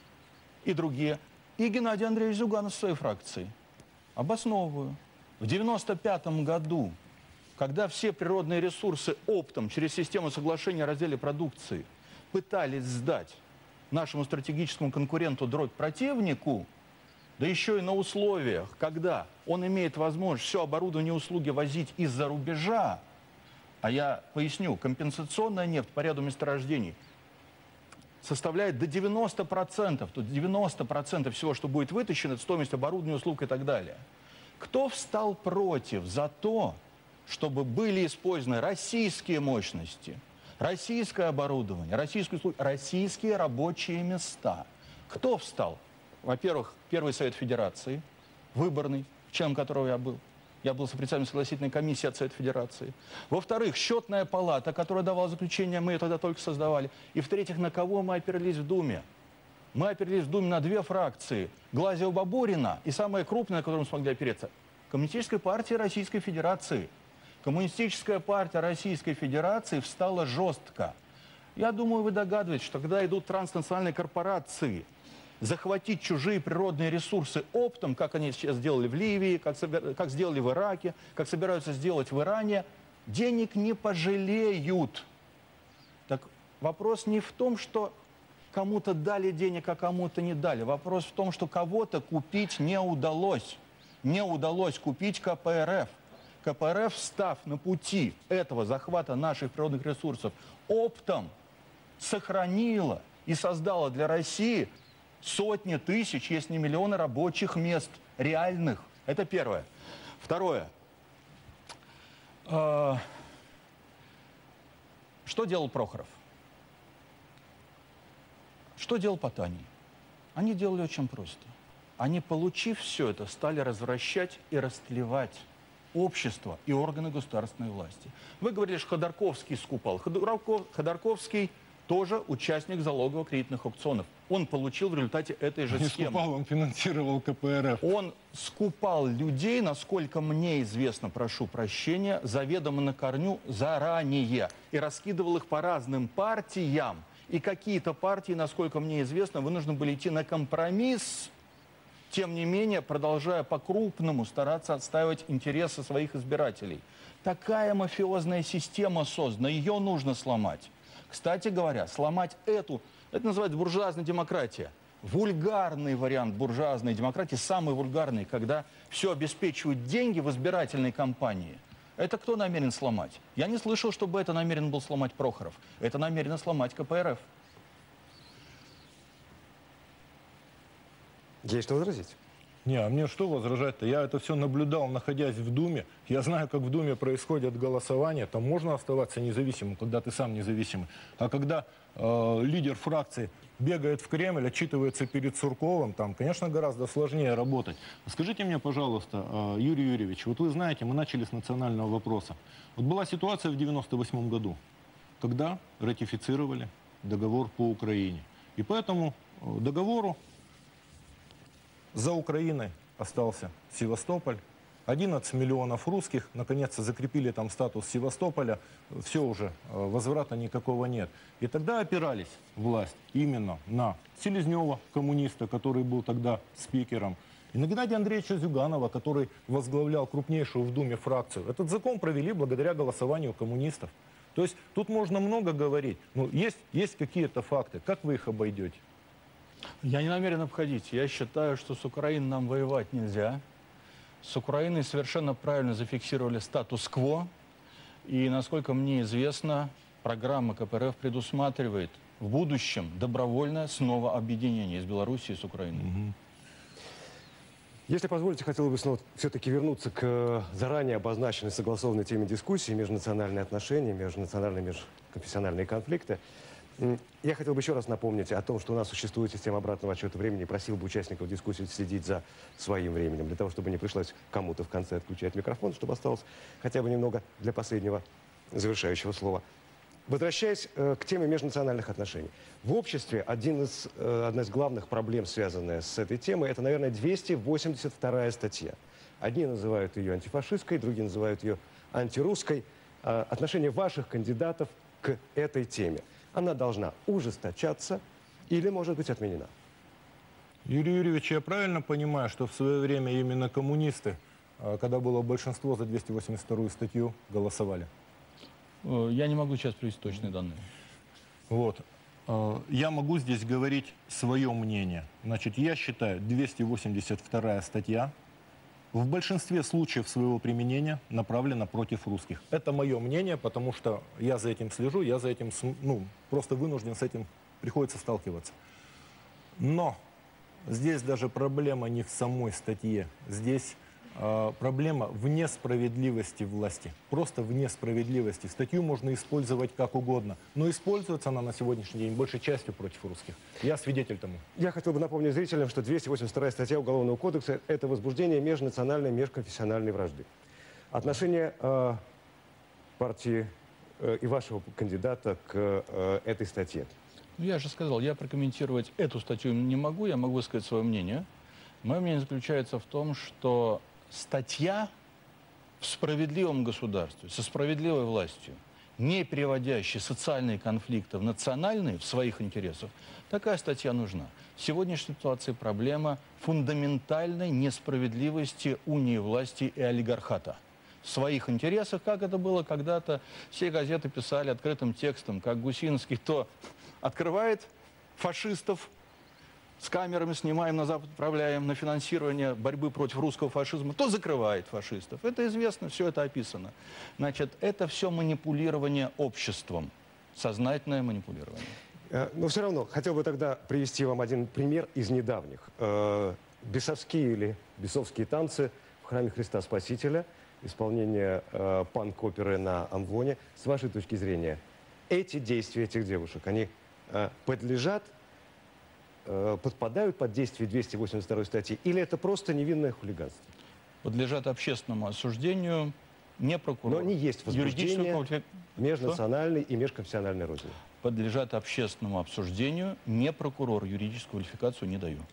и другие, и Геннадий Андреевич Зюганов в своей фракции. Обосновываю. В 1995 году, когда все природные ресурсы оптом через систему соглашения о разделе продукции пытались сдать нашему стратегическому конкуренту дробь противнику, да еще и на условиях, когда он имеет возможность все оборудование и услуги возить из-за рубежа, а я поясню, компенсационная нефть по ряду месторождений составляет до 90%, тут 90% всего, что будет вытащено, это стоимость оборудования, услуг и так далее. Кто встал против за то, чтобы были использованы российские мощности, российское оборудование, российские услуги, российские рабочие места? Кто встал? Во-первых, Первый Совет Федерации, выборный, членом которого я был. Я был сопредседателем согласительной комиссии от Совета Федерации. Во-вторых, Счетная палата, которая давала заключение, мы ее тогда только создавали. И в-третьих, на кого мы оперлись в Думе? Мы оперлись в Думе на две фракции. Глазева-Бабурина и самая крупная, на которую мы смогли опереться, Коммунистическая партия Российской Федерации. Коммунистическая партия Российской Федерации встала жестко. Я думаю, вы догадываетесь, что когда идут транснациональные корпорации захватить чужие природные ресурсы оптом, как они сейчас сделали в Ливии, как сделали в Ираке, как собираются сделать в Иране, денег не пожалеют. Так вопрос не в том, что кому-то дали денег, а кому-то не дали. Вопрос в том, что кого-то купить не удалось. Не удалось купить КПРФ. КПРФ, встав на пути этого захвата наших природных ресурсов, оптом сохранила и создала для России сотни тысяч, если не миллионы рабочих мест реальных. Это первое. Второе. Что делал Прохоров? Что делал Потанин? Они делали очень просто. Они, получив все это, стали развращать и растлевать общество и органы государственной власти. Вы говорили, что Ходорковский скупал. Ходорковский тоже участник залогово-кредитных аукционов. Он получил в результате этой же схемы. Скупал, он финансировал КПРФ. Он скупал людей, насколько мне известно, прошу прощения, заведомо на корню заранее. И раскидывал их по разным партиям. И какие-то партии, насколько мне известно, вынуждены были идти на компромисс, тем не менее, продолжая по-крупному стараться отстаивать интересы своих избирателей. Такая мафиозная система создана, ее нужно сломать. Кстати говоря, сломать это называется буржуазная демократия. Вульгарный вариант буржуазной демократии, самый вульгарный, когда все обеспечивают деньги в избирательной кампании. Это кто намерен сломать? Я не слышал, чтобы это намерен был сломать Прохоров. Это намерено сломать КПРФ. Есть что возразить? Не, а мне что возражать-то? Я это все наблюдал, находясь в Думе. Я знаю, как в Думе происходят голосования. Там можно оставаться независимым, когда ты сам независимый. А когда лидер фракции бегает в Кремль, отчитывается перед Сурковым, там, конечно, гораздо сложнее работать. Скажите мне, пожалуйста, Юрий Юрьевич, вот вы знаете, мы начали с национального вопроса. Вот была ситуация в 1998 году, когда ратифицировали договор по Украине. И по этому договору за Украиной остался Севастополь. 11 миллионов русских наконец-то закрепили там статус Севастополя. Все уже, возврата никакого нет. И тогда опирались власть именно на Селезнева, коммуниста, который был тогда спикером, и на Геннадия Андреевича Зюганова, который возглавлял крупнейшую в Думе фракцию. Этот закон провели благодаря голосованию коммунистов. То есть тут можно много говорить, но есть какие-то факты. Как вы их обойдете? Я не намерен обходить. Я считаю, что с Украиной нам воевать нельзя. С Украиной совершенно правильно зафиксировали статус-кво. И, насколько мне известно, программа КПРФ предусматривает в будущем добровольное снова объединение из Белоруссии с Украиной. Если позволите, хотел бы снова все-таки вернуться к заранее обозначенной согласованной теме дискуссии межнациональные отношения, межнациональные, межконфессиональные конфликты. Я хотел бы еще раз напомнить о том, что у нас существует система обратного отсчета времени. Просил бы участников дискуссии следить за своим временем, для того, чтобы не пришлось кому-то в конце отключать микрофон, чтобы осталось хотя бы немного для последнего завершающего слова. Возвращаясь к теме межнациональных отношений. В обществе одна из главных проблем, связанная с этой темой, это, наверное, 282-я статья. Одни называют ее антифашистской, другие называют ее антирусской. Отношение ваших кандидатов к этой теме. Она должна ужесточаться или может быть отменена. Юрий Юрьевич, я правильно понимаю, что в свое время именно коммунисты, когда было большинство за 282-ю статью, голосовали? Я не могу сейчас привести точные данные. Вот. Я могу здесь говорить свое мнение. Значит, я считаю, 282-я статья в большинстве случаев своего применения направлена против русских. Это мое мнение, потому что я за этим слежу, я за этим, просто вынужден с этим, приходится сталкиваться. Но здесь даже проблема не в самой статье. Здесь проблема в несправедливости власти. Просто в несправедливости. Статью можно использовать как угодно. Но используется она на сегодняшний день большей частью против русских. Я свидетель тому. Я хотел бы напомнить зрителям, что 282-я статья Уголовного кодекса – это возбуждение межнациональной, межконфессиональной вражды. Отношение партии и вашего кандидата к этой статье. Я же сказал, я прокомментировать эту статью не могу, я могу сказать свое мнение. Мое мнение заключается в том, что статья в справедливом государстве, со справедливой властью, не переводящий социальные конфликты в национальные, в своих интересах, такая статья нужна. В сегодняшней ситуации проблема фундаментальной несправедливости унии власти и олигархата. В своих интересах, как это было когда-то, все газеты писали открытым текстом, как Гусинский то открывает фашистов, с камерами снимаем, на Запад отправляем на финансирование борьбы против русского фашизма, то закрывает фашистов. Это известно, все это описано. Значит, это все манипулирование обществом, сознательное манипулирование. Но все равно, хотел бы тогда привести вам один пример из недавних. Бесовские или бесовские танцы в храме Христа Спасителя, исполнение панк-оперы на Амвоне. С вашей точки зрения, эти действия этих девушек, они подлежат, подпадают под действие 282 статьи, или это просто невинное хулиганство? Подлежат общественному осуждению не прокурор. Но не есть возбуждение межнациональной и межконфессиональной родины. Подлежат общественному обсуждению, не прокурор, юридическую квалификацию не даю.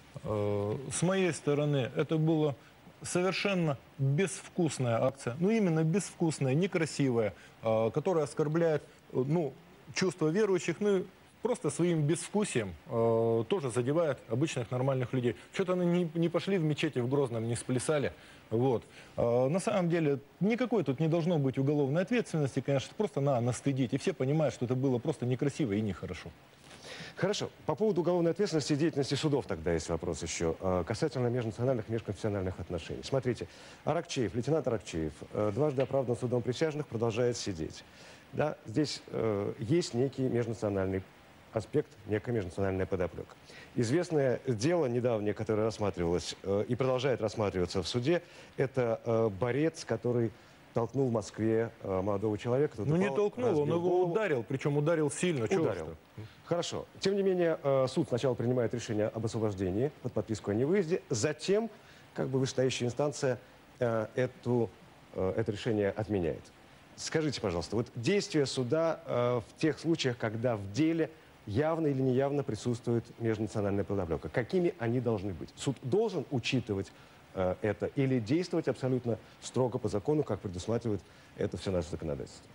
С моей стороны, это было совершенно безвкусная акция. Ну, именно безвкусная, некрасивая, которая оскорбляет, ну, чувства верующих, ну, и просто своим безвкусием тоже задевает обычных нормальных людей. Что-то они не пошли в мечети в Грозном, не сплясали. Вот. На самом деле, никакой тут не должно быть уголовной ответственности, конечно, просто надо настыдить. И все понимают, что это было просто некрасиво и нехорошо. Хорошо. По поводу уголовной ответственности и деятельности судов тогда есть вопрос еще. Касательно межнациональных, межконфессиональных отношений. Смотрите, Аракчеев, лейтенант Аракчеев, дважды оправдан судом присяжных, продолжает сидеть. Да, здесь есть некий межнациональный аспект, некая межнациональная подоплека. Известное дело недавнее, которое рассматривалось и продолжает рассматриваться в суде, это борец, который толкнул в Москве молодого человека. Ну не толкнул, он его ударил, причем ударил сильно. Ударил. Хорошо. Тем не менее, суд сначала принимает решение об освобождении под подписку о невыезде, затем, как бы вышестоящая инстанция это решение отменяет. Скажите, пожалуйста, вот действия суда в тех случаях, когда в деле явно или неявно присутствует межнациональная подоплека, какими они должны быть? Суд должен учитывать это или действовать абсолютно строго по закону, как предусматривает это все наше законодательство?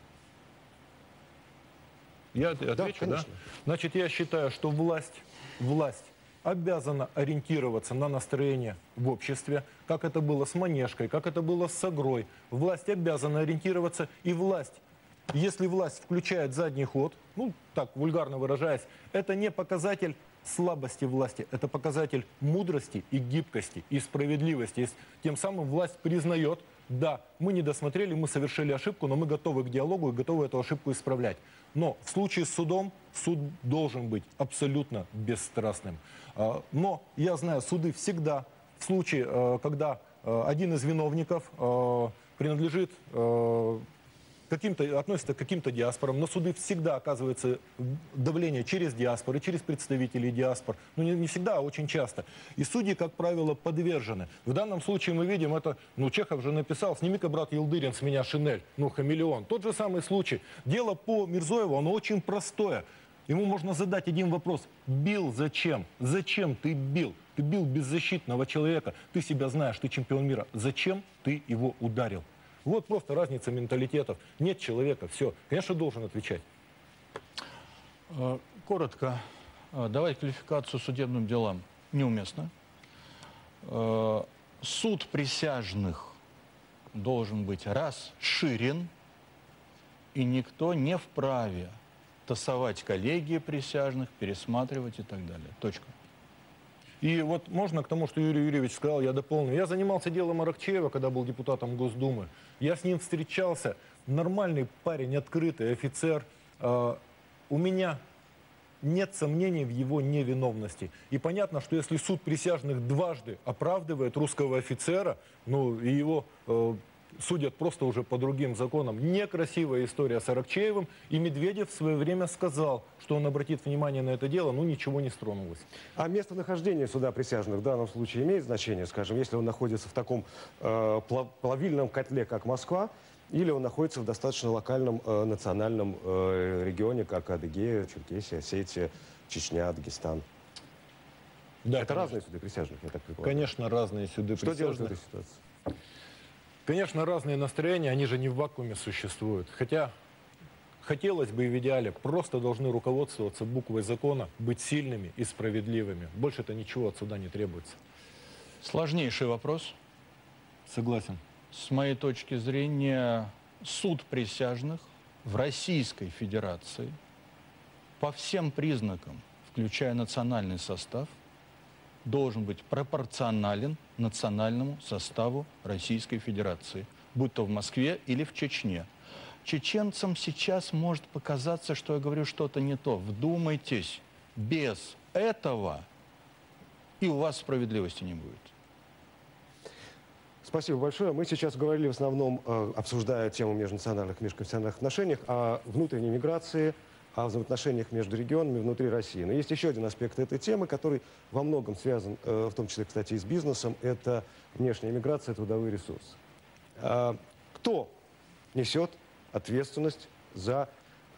Я отвечу, да? Значит, я считаю, что власть обязана ориентироваться на настроение в обществе, как это было с Манежкой, как это было с Сагрой. Власть обязана ориентироваться, и власть, если власть включает задний ход, ну, так вульгарно выражаясь, это не показатель слабости власти, это показатель мудрости и гибкости, и справедливости. Тем самым власть признает, да, мы не досмотрели, мы совершили ошибку, но мы готовы к диалогу и готовы эту ошибку исправлять. Но в случае с судом, суд должен быть абсолютно бесстрастным. Но я знаю, суды всегда, в случае, когда один из виновников принадлежит относится к каким-то диаспорам, но суды всегда оказывается давление через диаспоры, через представителей диаспор. Ну, не всегда, а очень часто. И судьи, как правило, подвержены. В данном случае мы видим это, ну, Чехов же написал: «Сними-ка, брат Елдырин, с меня шинель». Ну, хамелеон. Тот же самый случай. Дело по Мирзоеву, оно очень простое. Ему можно задать один вопрос. Бил зачем? Зачем ты бил? Ты бил беззащитного человека. Ты себя знаешь, ты чемпион мира. Зачем ты его ударил? Вот просто разница менталитетов. Нет человека, все. Конечно, должен отвечать. Коротко. Давать квалификацию судебным делам неуместно. Суд присяжных должен быть расширен, и никто не вправе тасовать коллегии присяжных, пересматривать и так далее. Точка. И вот можно к тому, что Юрий Юрьевич сказал, я дополню. Я занимался делом Аракчеева, когда был депутатом Госдумы. Я с ним встречался. Нормальный парень, открытый офицер. У меня нет сомнений в его невиновности. И понятно, что если суд присяжных дважды оправдывает русского офицера, ну и его судят просто уже по другим законам. Некрасивая история с Аракчеевым. И Медведев в свое время сказал, что он обратит внимание на это дело, но ничего не стронулось. А местонахождение суда присяжных в данном случае имеет значение, скажем, если он находится в таком плавильном котле, как Москва, или он находится в достаточно локальном национальном регионе, как Адыгея, Черкесия, Осетия, Чечня, Дагестан? Да, это разные суды присяжных, я так предполагаю. Конечно, разные суды присяжных. Что делать в этой ситуации? Конечно, разные настроения, они же не в вакууме существуют. Хотя хотелось бы и в идеале, просто должны руководствоваться буквой закона, быть сильными и справедливыми. Больше-то ничего от суда не требуется. Сложнейший вопрос. Согласен. С моей точки зрения, суд присяжных в Российской Федерации по всем признакам, включая национальный состав, должен быть пропорционален национальному составу Российской Федерации, будь то в Москве или в Чечне. Чеченцам сейчас может показаться, что я говорю что-то не то. Вдумайтесь, без этого и у вас справедливости не будет. Спасибо большое. Мы сейчас говорили в основном, обсуждая тему межнациональных, межконфессиональных отношений, о внутренней миграции, о взаимоотношениях между регионами внутри России. Но есть еще один аспект этой темы, который во многом связан, в том числе, кстати, и с бизнесом. Это внешняя миграция, трудовые ресурсы. Кто несет ответственность за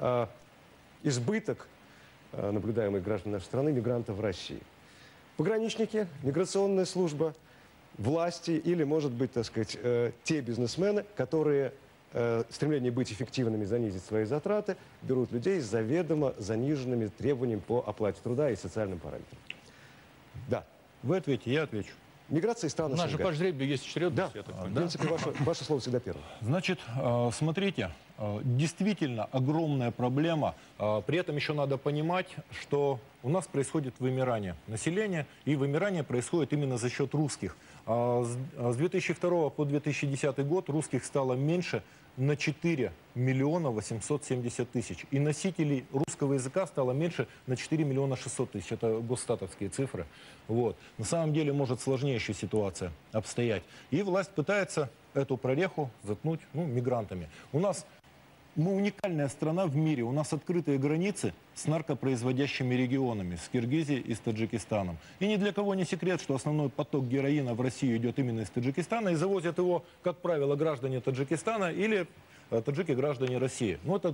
избыток, наблюдаемый граждан нашей страны, мигрантов в России? Пограничники, миграционная служба, власти или, может быть, так сказать, те бизнесмены, которые стремление быть эффективными, занизить свои затраты, берут людей с заведомо заниженными требованиями по оплате труда и социальным параметрам. Да. Вы ответите, я отвечу. Миграция из стран СНГ. У нас же по жребию есть очередность, Да, я так в понимаю. принципе, ваше слово всегда первое. Значит, смотрите, действительно огромная проблема. При этом еще надо понимать, что у нас происходит вымирание населения, и вымирание происходит именно за счет русских. С 2002 по 2010 год русских стало меньше на 4 миллиона 870 тысяч. И носителей русского языка стало меньше на 4 миллиона 600 тысяч. Это госстатовские цифры. Вот. На самом деле может сложнее еще ситуация обстоять. И власть пытается эту прореху заткнуть мигрантами. Мы уникальная страна в мире. У нас открытые границы с наркопроизводящими регионами, с Киргизией и с Таджикистаном. И ни для кого не секрет, что основной поток героина в Россию идет именно из Таджикистана. И завозят его, как правило, граждане Таджикистана или таджики граждане России. Но это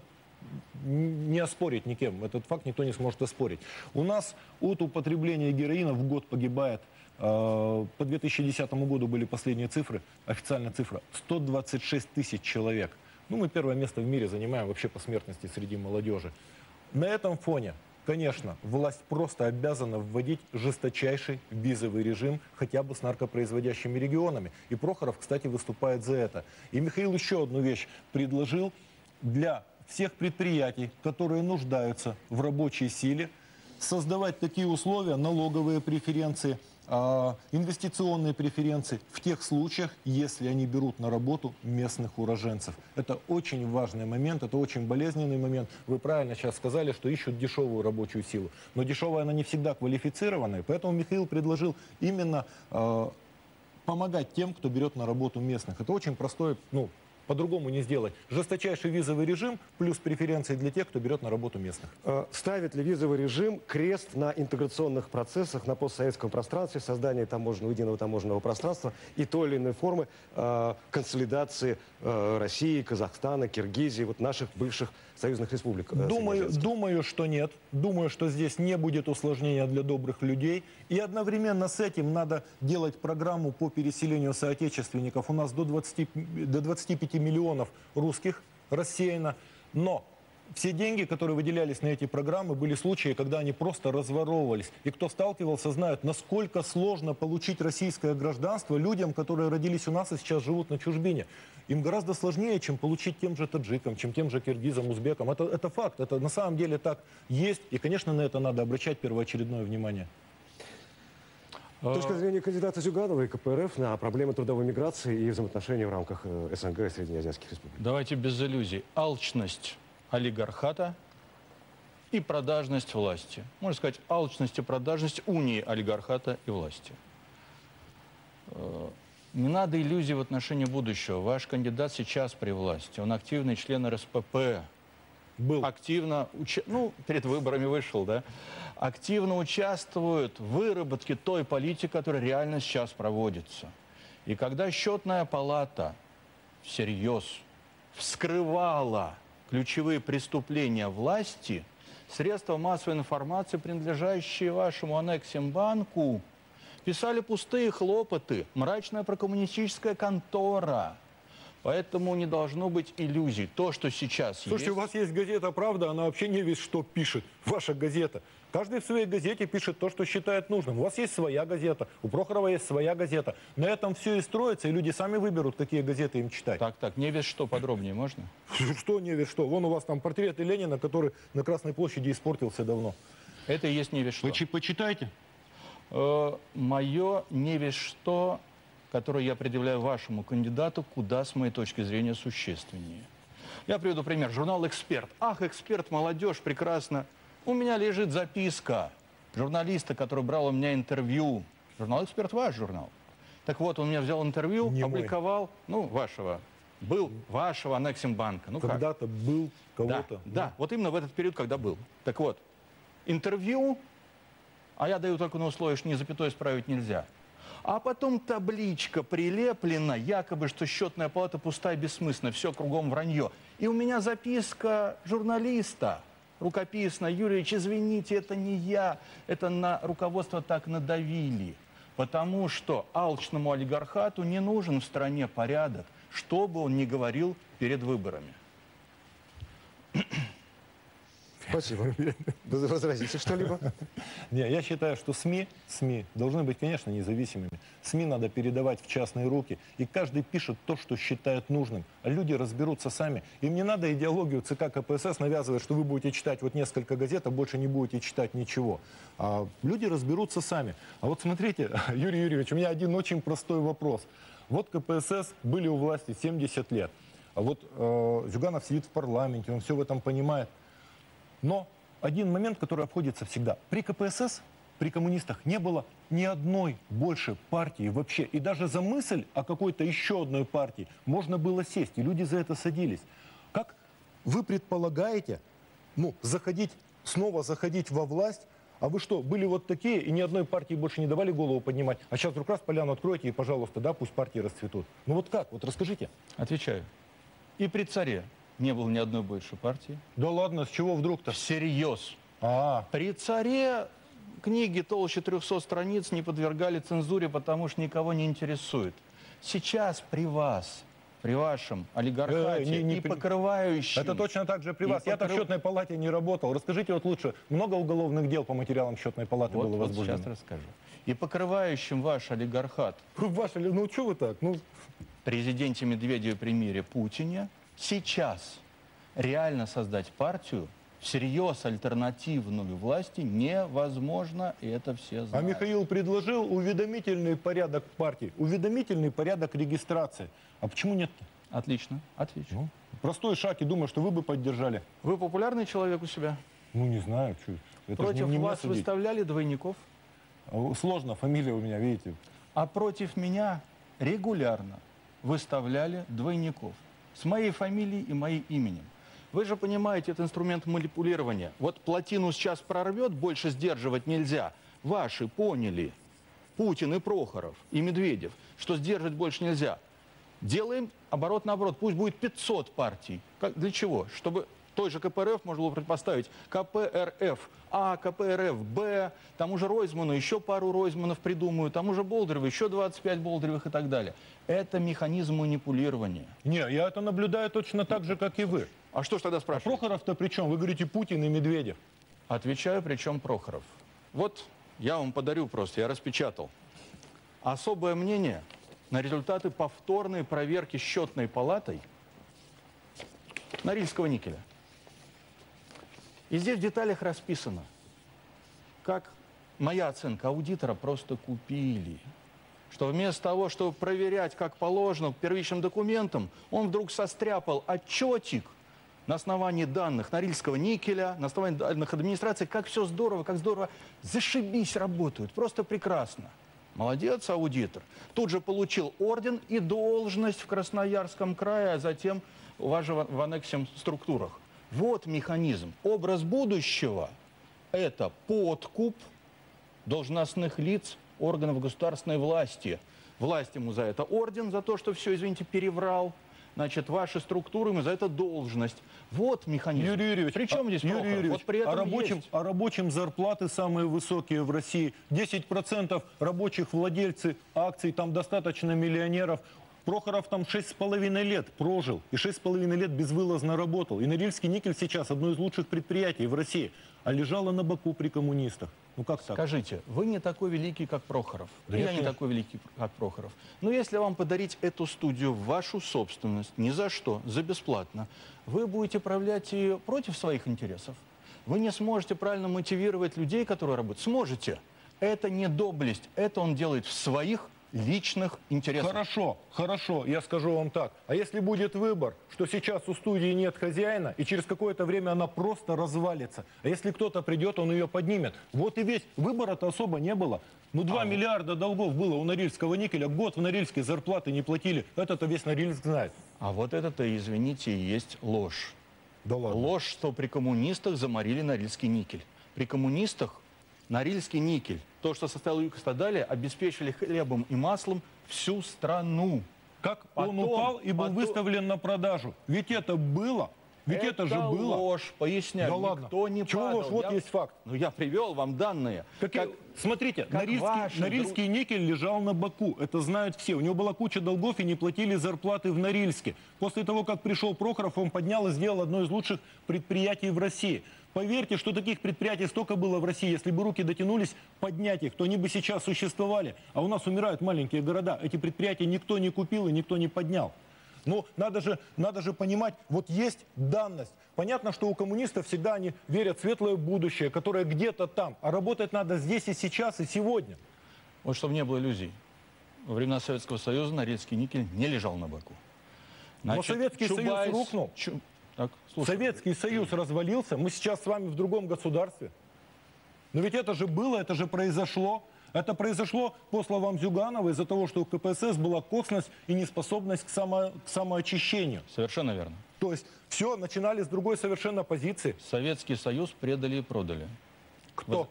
не оспорить никем. Этот факт никто не сможет оспорить. У нас от употребления героина в год погибает, по 2010 году были последние цифры, официальная цифра, 126 тысяч человек. Мы первое место в мире занимаем вообще по смертности среди молодежи. На этом фоне, конечно, власть просто обязана вводить жесточайший визовый режим хотя бы с наркопроизводящими регионами. И Прохоров, кстати, выступает за это. И Михаил еще одну вещь предложил для всех предприятий, которые нуждаются в рабочей силе, создавать такие условия, налоговые преференции, инвестиционные преференции в тех случаях, если они берут на работу местных уроженцев. Это очень важный момент, это очень болезненный момент. Вы правильно сейчас сказали, что ищут дешевую рабочую силу. Но дешевая она не всегда квалифицированная, поэтому Михаил предложил именно помогать тем, кто берет на работу местных. Это очень простое, по-другому не сделать. Жесточайший визовый режим плюс преференции для тех, кто берет на работу местных. Ставит ли визовый режим крест на интеграционных процессах на постсоветском пространстве, создании единого таможенного пространства и той или иной формы консолидации России, Казахстана, Киргизии, наших бывших союзных республик? Думаю, что нет. Думаю, что здесь не будет усложнения для добрых людей. И одновременно с этим надо делать программу по переселению соотечественников. У нас до 25 миллионов русских рассеяно. Но все деньги, которые выделялись на эти программы, были случаи, когда они просто разворовывались. И кто сталкивался, знает, насколько сложно получить российское гражданство людям, которые родились у нас и сейчас живут на чужбине. Им гораздо сложнее, чем получить тем же таджикам, чем тем же киргизам, узбекам. Это факт, это на самом деле так есть. И, конечно, на это надо обращать первоочередное внимание. С точки зрения кандидата Зюганова и КПРФ на проблемы трудовой миграции и взаимоотношений в рамках СНГ и среднеазиатских республик. Давайте без иллюзий. Алчность олигархата и продажность власти. Можно сказать, алчность и продажность унии олигархата и власти. Не надо иллюзий в отношении будущего. Ваш кандидат сейчас при власти. Он активный член РСПП. Был. Активно, перед выборами вышел, да? Активно участвует в выработке той политики, которая реально сейчас проводится. И когда счетная палата всерьез вскрывала ключевые преступления власти, средства массовой информации, принадлежащие вашему Анексимбанку, писали пустые хлопоты, мрачная прокоммунистическая контора. Поэтому не должно быть иллюзий. То, что сейчас Слушайте, есть... у вас есть газета «Правда», она вообще не весь что пишет, ваша газета. Каждый в своей газете пишет то, что считает нужным. У вас есть своя газета, у Прохорова есть своя газета. На этом все и строится, и люди сами выберут, какие газеты им читать. Так, не весь что, подробнее можно? Что не весь что? Вон у вас там портреты Ленина, который на Красной площади испортился давно. Это и есть не весь что. Почитайте. Мое не весь что, которое я предъявляю вашему кандидату, куда, с моей точки зрения, существеннее. Я приведу пример. Журнал «Эксперт». Ах, «Эксперт», молодежь, прекрасно. У меня лежит записка журналиста, который брал у меня интервью. Журнал «Эксперт» ваш журнал. Так вот, он меня взял интервью, Не опубликовал, вашего. Был вашего Анексимбанка. Когда-то был кого-то. Да, вот именно в этот период, когда был. Так вот, интервью, а я даю только на условие, что ни запятой исправить нельзя. А потом табличка прилеплена, якобы, что счетная палата пустая, бессмысленная, все кругом вранье. И у меня записка журналиста, рукописная: Юрьевич, извините, это не я, это на руководство так надавили. Потому что алчному олигархату не нужен в стране порядок, что бы он ни говорил перед выборами. Спасибо. Вы возразите что-либо? Не, я считаю, что СМИ должны быть, конечно, независимыми. СМИ надо передавать в частные руки. И каждый пишет то, что считает нужным. А люди разберутся сами. Им не надо идеологию ЦК КПСС навязывать, что вы будете читать вот несколько газет, а больше не будете читать ничего. А люди разберутся сами. А вот смотрите, Юрий Юрьевич, у меня один очень простой вопрос. Вот КПСС были у власти 70 лет. А вот Зюганов сидит в парламенте, он все в этом понимает. Но один момент, который обходится всегда. При КПСС, при коммунистах не было ни одной больше партии вообще. И даже за мысль о какой-то еще одной партии можно было сесть. И люди за это садились. Как вы предполагаете, снова заходить во власть? А вы что, были вот такие и ни одной партии больше не давали голову поднимать? А сейчас вдруг раз поляну откроете и, пожалуйста, да, пусть партии расцветут. Ну вот как? Вот расскажите. Отвечаю. И при царе не было ни одной большей партии. Да ладно, с чего вдруг-то? Всерьез. А, При царе книги толще 300 страниц не подвергали цензуре, потому что никого не интересует. Сейчас при вас, при вашем олигархате не и покрывающем... это точно так же при вас. Я-то в счетной палате не работал. Расскажите вот лучше, много уголовных дел по материалам счетной палаты было возбуждено? Сейчас расскажу. И покрывающим ваш олигархат, Ну что вы так? президенте Медведеве при мире Путине, сейчас реально создать партию всерьез альтернативную власти невозможно, и это все знают. А Михаил предложил уведомительный порядок партии, уведомительный порядок регистрации. А почему нет? Отлично, отвечу. Простой шаг, и думаю, что вы бы поддержали. Вы популярный человек у себя? Не знаю. Это Против не вас выставляли двойников? Сложно, фамилия у меня, видите. А против меня регулярно выставляли двойников. С моей фамилией и моим именем. Вы же понимаете, это инструмент манипулирования. Вот плотину сейчас прорвет, больше сдерживать нельзя. Ваши поняли, Путин и Прохоров, и Медведев, что сдерживать больше нельзя. Делаем оборот наоборот. Пусть будет 500 партий. Для чего? Чтобы той же КПРФ можно было предпоставить КПРФ А, КПРФ Б, тому же Ройзману еще пару Ройзманов придумаю, тому же Болдыреву еще 25 Болдыревых и так далее. Это механизм манипулирования. Не, я это наблюдаю точно так же, как и вы. А что ж тогда А спрашиваете? Прохоров-то при чем? Вы говорите Путин и Медведев. Отвечаю, причем Прохоров. Вот я вам подарю просто, я распечатал. Особое мнение на результаты повторной проверки счетной палатой Норильского никеля. И здесь в деталях расписано, как моя оценка аудитора просто купили. Что вместо того, чтобы проверять, как положено, первичным документом, он вдруг состряпал отчетик на основании данных Норильского никеля, на основании данных администрации, как все здорово, как здорово, зашибись работают, просто прекрасно. Молодец, аудитор. Тут же получил орден и должность в Красноярском крае, а затем в аннексиум структурах. Вот механизм. Образ будущего – это подкуп должностных лиц органов государственной власти. Власть ему за это орден, за то, что все, извините, переврал. Значит, ваши структуры ему за это должность. Вот механизм. Юрий Юрьевич, Причем здесь Прохоров? Юрий Юрьевич, Вот при этом а рабочим зарплаты самые высокие в России. 10% рабочих владельцы акций, там достаточно миллионеров. Прохоров там 6,5 лет прожил и 6,5 лет безвылазно работал. И Норильский никель сейчас одно из лучших предприятий в России, а лежало на боку при коммунистах. Ну как так? Скажите, вы не такой великий, как Прохоров. Да Я я не такой великий, как Прохоров. Но если вам подарить эту студию в вашу собственность, ни за что, за бесплатно, вы будете управлять ее против своих интересов. Вы не сможете правильно мотивировать людей, которые работают. Сможете. Это не доблесть. Это он делает в своих личных интересах. Хорошо, хорошо, я скажу вам так. А если будет выбор, что сейчас у студии нет хозяина, и через какое-то время она просто развалится, а если кто-то придет, он ее поднимет. Вот и весь. Выбора-то особо не было. Ну, 2 миллиарда долгов было у Норильского никеля. Год в Норильске зарплаты не платили. Это-то весь Норильск знает. А вот это-то, извините, и есть ложь. Да ладно. Ложь, что при коммунистах заморили Норильский никель. При коммунистах Норильский никель, то, что составило Югостадалия, обеспечили хлебом и маслом всю страну. Как Потом- он упал и был потом- выставлен на продажу. Ведь это было. Ведь это же было. ложь, поясняю. Да ладно. Никто не Чего падал. ложь? Вот есть факт. Ну, я привел вам данные. Смотрите, как ваши Норильский никель лежал на боку. Это знают все. У него была куча долгов и не платили зарплаты в Норильске. После того, как пришел Прохоров, он поднял и сделал одно из лучших предприятий в России. Поверьте, что таких предприятий столько было в России. Если бы руки дотянулись поднять их, то они бы сейчас существовали. А у нас умирают маленькие города. Эти предприятия никто не купил и никто не поднял. Но надо же понимать, вот есть данность. Понятно, что у коммунистов всегда они верят в светлое будущее, которое где-то там. А работать надо здесь и сейчас, и сегодня. Вот чтобы не было иллюзий. Во времена Советского Союза Норильский никель не лежал на боку. Но Советский Союз рухнул. Так, слушай. Советский Союз развалился. Мы сейчас с вами в другом государстве. Но ведь это же было, это же произошло. Это произошло по словам Зюганова из-за того, что у КПСС была косность и неспособность к самоочищению. Совершенно верно. То есть все, начинали с другой совершенно позиции. Советский Союз предали и продали. Кто?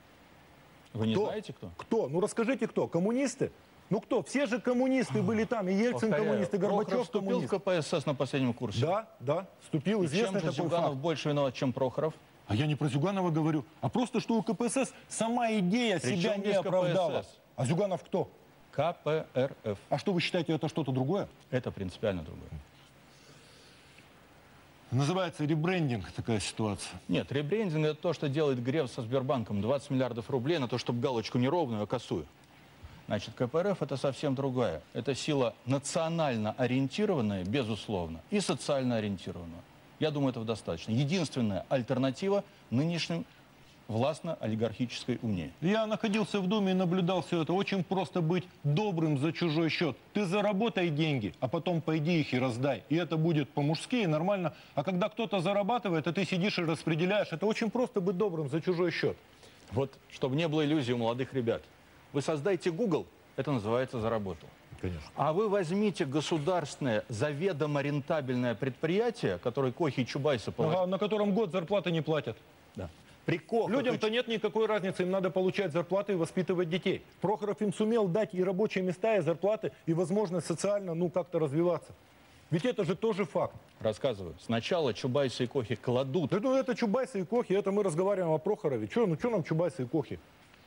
Вы не Кто? знаете, кто? Кто? Ну расскажите, кто? Коммунисты? Ну кто? Все же коммунисты были там. И Ельцин Повторяю, коммунист, и Прохоров Горбачев вступил коммунист. в КПСС на последнем курсе. Да, вступил. И Известный чем же такой Зюганов факт. больше виноват, чем Прохоров? А я не про Зюганова говорю, а просто, что у КПСС сама идея При себя чем не здесь оправдала. КПСС? А Зюганов кто? КПРФ. А что вы считаете, это что-то другое? Это принципиально другое. Называется ребрендинг такая ситуация. Нет, ребрендинг – это то, что делает Греф со Сбербанком. 20 миллиардов рублей на то, чтобы галочку не ровную, а косую. Значит, КПРФ – это совсем другая. Это сила национально ориентированная, безусловно, и социально ориентированная. Я думаю, этого достаточно. Единственная альтернатива нынешним властно-олигархической умне. Я находился в Думе и наблюдал все это. Очень просто быть добрым за чужой счет. Ты заработай деньги, а потом пойди их и раздай. И это будет по-мужски и нормально. А когда кто-то зарабатывает, а ты сидишь и распределяешь, это очень просто быть добрым за чужой счет. Вот, чтобы не было иллюзий у молодых ребят. Вы создайте Google, это называется «заработал». Конечно. А вы возьмите государственное, заведомо рентабельное предприятие, которое Кохи и Чубайсы положили. На котором год зарплаты не платят. Да. При Кохах Людям-то нет никакой разницы, им надо получать зарплаты и воспитывать детей. Прохоров им сумел дать и рабочие места, и зарплаты, и возможность социально, как-то развиваться. Ведь это же тоже факт. Рассказываю. Сначала Чубайсы и Кохи кладут. Это Чубайсы и Кохи, это мы разговариваем о Прохорове. Что нам Чубайсы и Кохи?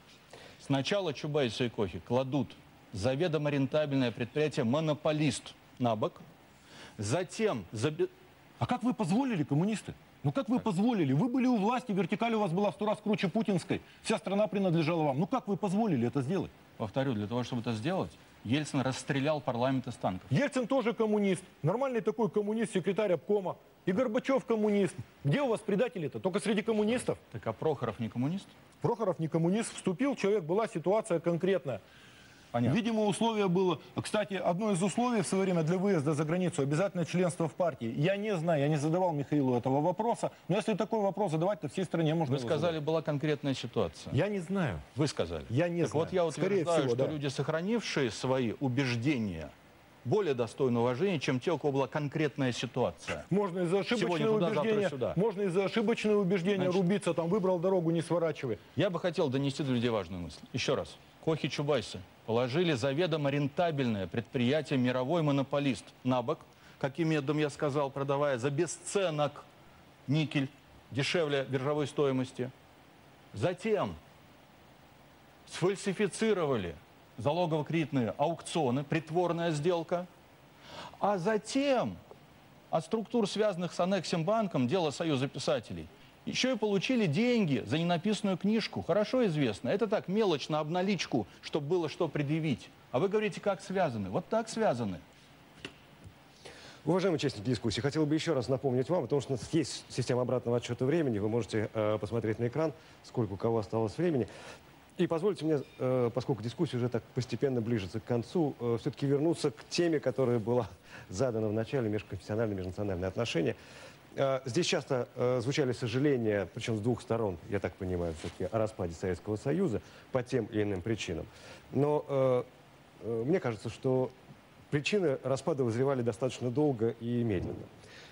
Сначала Чубайсы и Кохи кладут заведомо рентабельное предприятие «Монополист» на бок. Затем... А как вы позволили, коммунисты? Как вы позволили? Вы были у власти, вертикаль у вас была в 100 раз круче путинской. Вся страна принадлежала вам. Как вы позволили это сделать? Повторю, для того, чтобы это сделать, Ельцин расстрелял парламент из танков. Ельцин тоже коммунист. Нормальный такой коммунист, секретарь обкома. И Горбачев коммунист. Где у вас предатели-то? Только среди коммунистов? Так а Прохоров не коммунист? Прохоров не коммунист. Вступил человек, была ситуация конкретная. Понятно. Видимо, условие было... Кстати, одно из условий в свое время для выезда за границу – обязательно членство в партии. Я не знаю, я не задавал Михаилу этого вопроса. Но если такой вопрос задавать, то всей стране можно Вы его сказали, задать. была конкретная ситуация. Я не знаю. Вы сказали. Я не так знаю. вот я Скорее утверждаю, всего, что да. люди, сохранившие свои убеждения, более достойны уважения, чем те, у кого была конкретная ситуация. Можно из-за ошибочного Сегодня туда, убеждения, завтра сюда. можно из-за ошибочного убеждения Значит, рубиться, выбрал дорогу, не сворачивай. Я бы хотел донести до людей важную мысль. Еще раз. Кохи Чубайсы положили заведомо рентабельное предприятие «Мировой монополист» на бок. Каким методом, я сказал, продавая за бесценок никель, дешевле биржевой стоимости. Затем сфальсифицировали залогово-кредитные аукционы, притворная сделка. А затем от структур, связанных с Аннексимбанком, дело Союза писателей, еще и получили деньги за ненаписанную книжку. Хорошо известно. Это так, мелочь на обналичку, чтобы было что предъявить. А вы говорите, как связаны? Вот так связаны. Уважаемые участники дискуссии, хотел бы еще раз напомнить вам, потому что у нас есть система обратного отсчета времени. Вы можете посмотреть на экран, сколько у кого осталось времени. И позвольте мне, поскольку дискуссия уже так постепенно ближется к концу, все-таки вернуться к теме, которая была задана в начале, межконфессиональные, межнациональные отношения. Здесь часто звучали сожаления, причем с двух сторон, я так понимаю, все-таки о распаде Советского Союза по тем или иным причинам. Но мне кажется, что причины распада вызревали достаточно долго и медленно.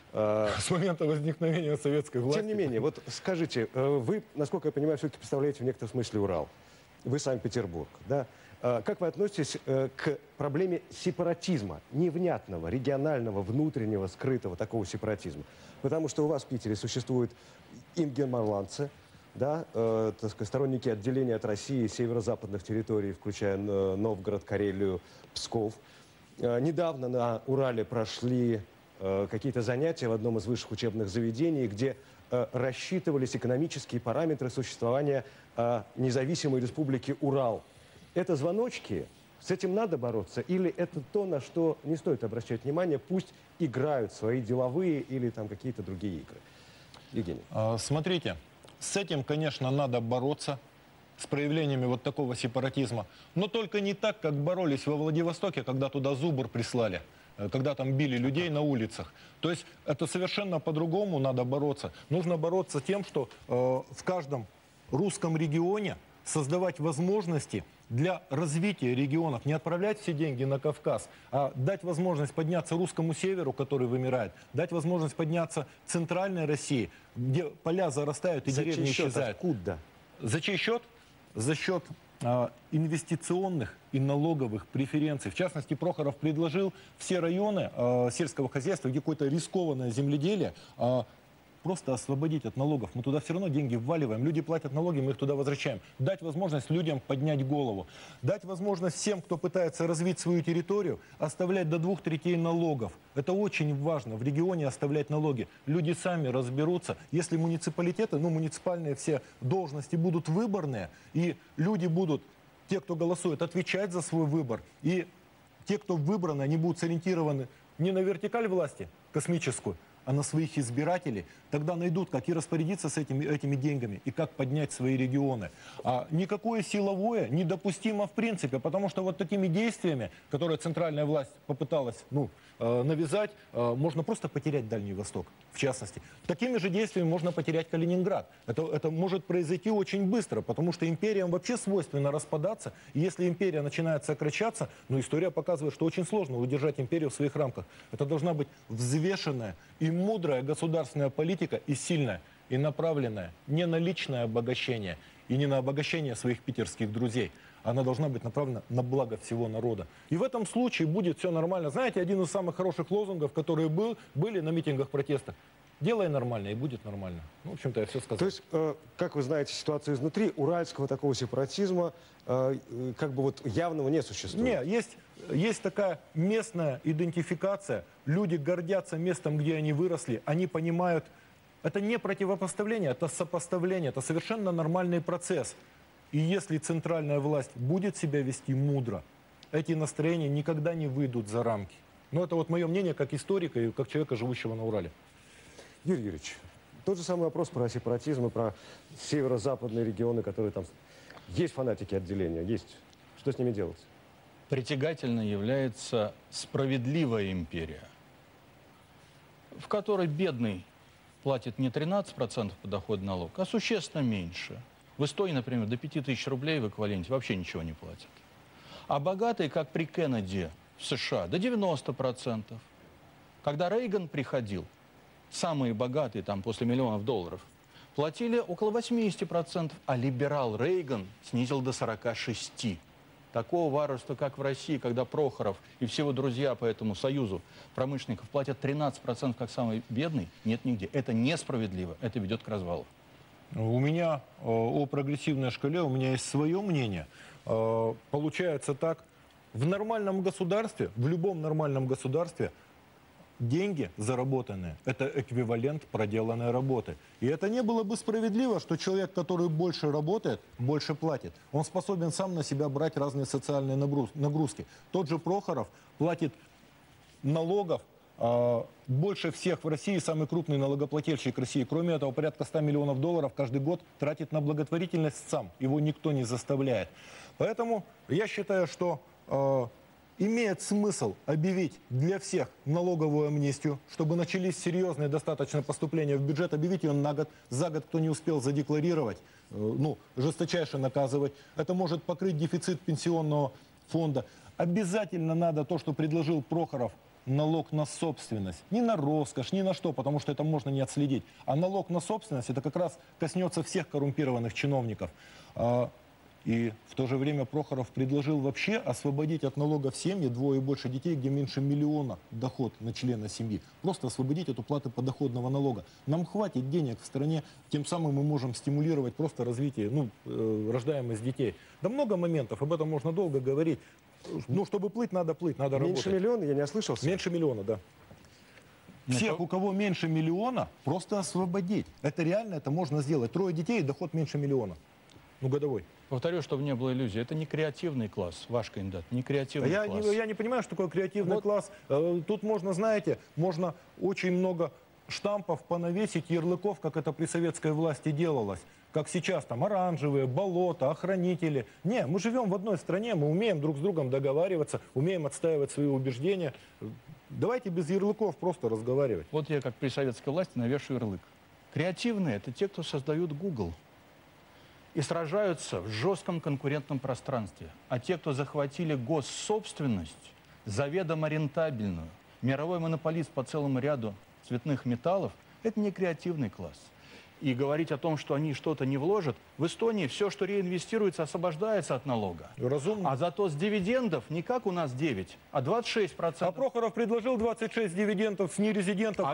С момента возникновения советской власти. Тем не менее, вот скажите, вы, насколько я понимаю, все-таки представляете в некотором смысле Урал. Вы Санкт-Петербург, да? Как вы относитесь к проблеме сепаратизма, невнятного, регионального, внутреннего, скрытого такого сепаратизма? Потому что у вас в Питере существуют ингерманландцы, да, так сказать, сторонники отделения от России северо-западных территорий, включая Новгород, Карелию, Псков. Недавно на Урале прошли какие-то занятия в одном из высших учебных заведений, где рассчитывались экономические параметры существования независимой республики Урал. Это звоночки, с этим надо бороться, или это то, на что не стоит обращать внимание, пусть играют свои деловые или там какие-то другие игры? Евгений. Смотрите, с этим, конечно, надо бороться, с проявлениями вот такого сепаратизма, но только не так, как боролись во Владивостоке, когда туда Зубр прислали, когда там били людей на улицах. То есть это совершенно по-другому надо бороться. Нужно бороться тем, что в каждом русском регионе создавать возможности для развития регионов, не отправлять все деньги на Кавказ, а дать возможность подняться русскому северу, который вымирает, дать возможность подняться центральной России, где поля зарастают и деревни исчезают. Откуда? За чей счет? За счет инвестиционных и налоговых преференций. В частности, Прохоров предложил все районы сельского хозяйства, где какое-то рискованное земледелие, просто освободить от налогов. Мы туда все равно деньги вваливаем. Люди платят налоги, мы их туда возвращаем. Дать возможность людям поднять голову. Дать возможность всем, кто пытается развить свою территорию, оставлять до 2/3 налогов. Это очень важно. В регионе оставлять налоги. Люди сами разберутся. Если муниципалитеты, муниципальные все должности будут выборные, и люди будут, те, кто голосует, отвечать за свой выбор. И те, кто выбраны, они будут сориентированы не на вертикаль власти космическую, а на своих избирателей, тогда найдут, как и распорядиться с этими деньгами, и как поднять свои регионы. А никакое силовое недопустимо в принципе, потому что вот такими действиями, которые центральная власть попыталась навязать, можно просто потерять Дальний Восток, в частности. Такими же действиями можно потерять Калининград. Это может произойти очень быстро, потому что империям вообще свойственно распадаться, и если империя начинает сокращаться, история показывает, что очень сложно удержать империю в своих рамках. Это должна быть взвешенная и мудрая государственная политика, и сильная, и направленная не на личное обогащение, и не на обогащение своих питерских друзей. Она должна быть направлена на благо всего народа. И в этом случае будет все нормально. Знаете, один из самых хороших лозунгов, которые были на митингах протеста: делай нормально, и будет нормально. В общем-то, я все сказал. То есть, как вы знаете, ситуация изнутри, уральского такого сепаратизма явного не существует? Нет, есть такая местная идентификация. Люди гордятся местом, где они выросли. Они понимают, это не противопоставление, это сопоставление. Это совершенно нормальный процесс. И если центральная власть будет себя вести мудро, эти настроения никогда не выйдут за рамки. Это вот мое мнение как историка и как человека, живущего на Урале. Юрий Юрьевич, тот же самый вопрос про сепаратизм и про северо-западные регионы, которые там... Есть фанатики отделения, есть. Что с ними делать? Притягательной является справедливая империя, в которой бедный платит не 13% подоходный налог, а существенно меньше. В Эстонии, например, до 5000 рублей в эквиваленте вообще ничего не платят. А богатые, как при Кеннеди в США, до 90%. Когда Рейган приходил, самые богатые, там после миллионов долларов, платили около 80%, а либерал Рейган снизил до 46%. Такого варварства, как в России, когда Прохоров и все его друзья по этому союзу промышленников платят 13%, как самый бедный, нет нигде. Это несправедливо, это ведет к развалу. У меня о прогрессивной шкале, у меня есть свое мнение. Получается так, в нормальном государстве, в любом нормальном государстве, деньги заработанные – это эквивалент проделанной работы. И это не было бы справедливо, что человек, который больше работает, больше платит. Он способен сам на себя брать разные социальные нагрузки. Тот же Прохоров платит налогов больше всех в России, самый крупный налогоплательщик России. Кроме этого, порядка 100 миллионов долларов каждый год тратит на благотворительность сам. Его никто не заставляет. Поэтому я считаю, что имеет смысл объявить для всех налоговую амнистию, чтобы начались серьезные достаточно поступления в бюджет, объявить ее на год. За год, кто не успел задекларировать, жесточайше наказывать. Это может покрыть дефицит пенсионного фонда. Обязательно надо то, что предложил Прохоров, налог на собственность. Не на роскошь, ни на что, потому что это можно не отследить. А налог на собственность, это как раз коснется всех коррумпированных чиновников. И в то же время Прохоров предложил вообще освободить от налогов семьи, 2 и больше детей, где меньше миллиона доход на члена семьи. Просто освободить от уплаты подоходного налога. Нам хватит денег в стране, тем самым мы можем стимулировать просто развитие, рождаемость детей. Да много моментов, об этом можно долго говорить. Чтобы плыть, надо работать. Меньше миллиона, я не ослышался? Меньше миллиона, да. Всех, у кого меньше миллиона, просто освободить. Это реально, это можно сделать. 3 детей, доход меньше миллиона. Годовой. Повторю, чтобы не было иллюзий. Это не креативный класс, ваш кандидат, не креативный класс. Я не понимаю, что такое креативный класс. Тут можно, знаете, можно очень много штампов понавесить, ярлыков, как это при советской власти делалось. Как сейчас там оранжевые, болото, охранители. Не, мы живем в одной стране, мы умеем друг с другом договариваться, умеем отстаивать свои убеждения. Давайте без ярлыков просто разговаривать. Вот я, как при советской власти, навешу ярлык. Креативные – это те, кто создают Google и сражаются в жестком конкурентном пространстве. А те, кто захватили госсобственность, заведомо рентабельную, мировой монополист по целому ряду цветных металлов, это не креативный класс. И говорить о том, что они что-то не вложат, в Эстонии все, что реинвестируется, освобождается от налога. Разумно. А зато с дивидендов не как у нас 9, а 26%. А Прохоров предложил 26 дивидендов с нерезидентов,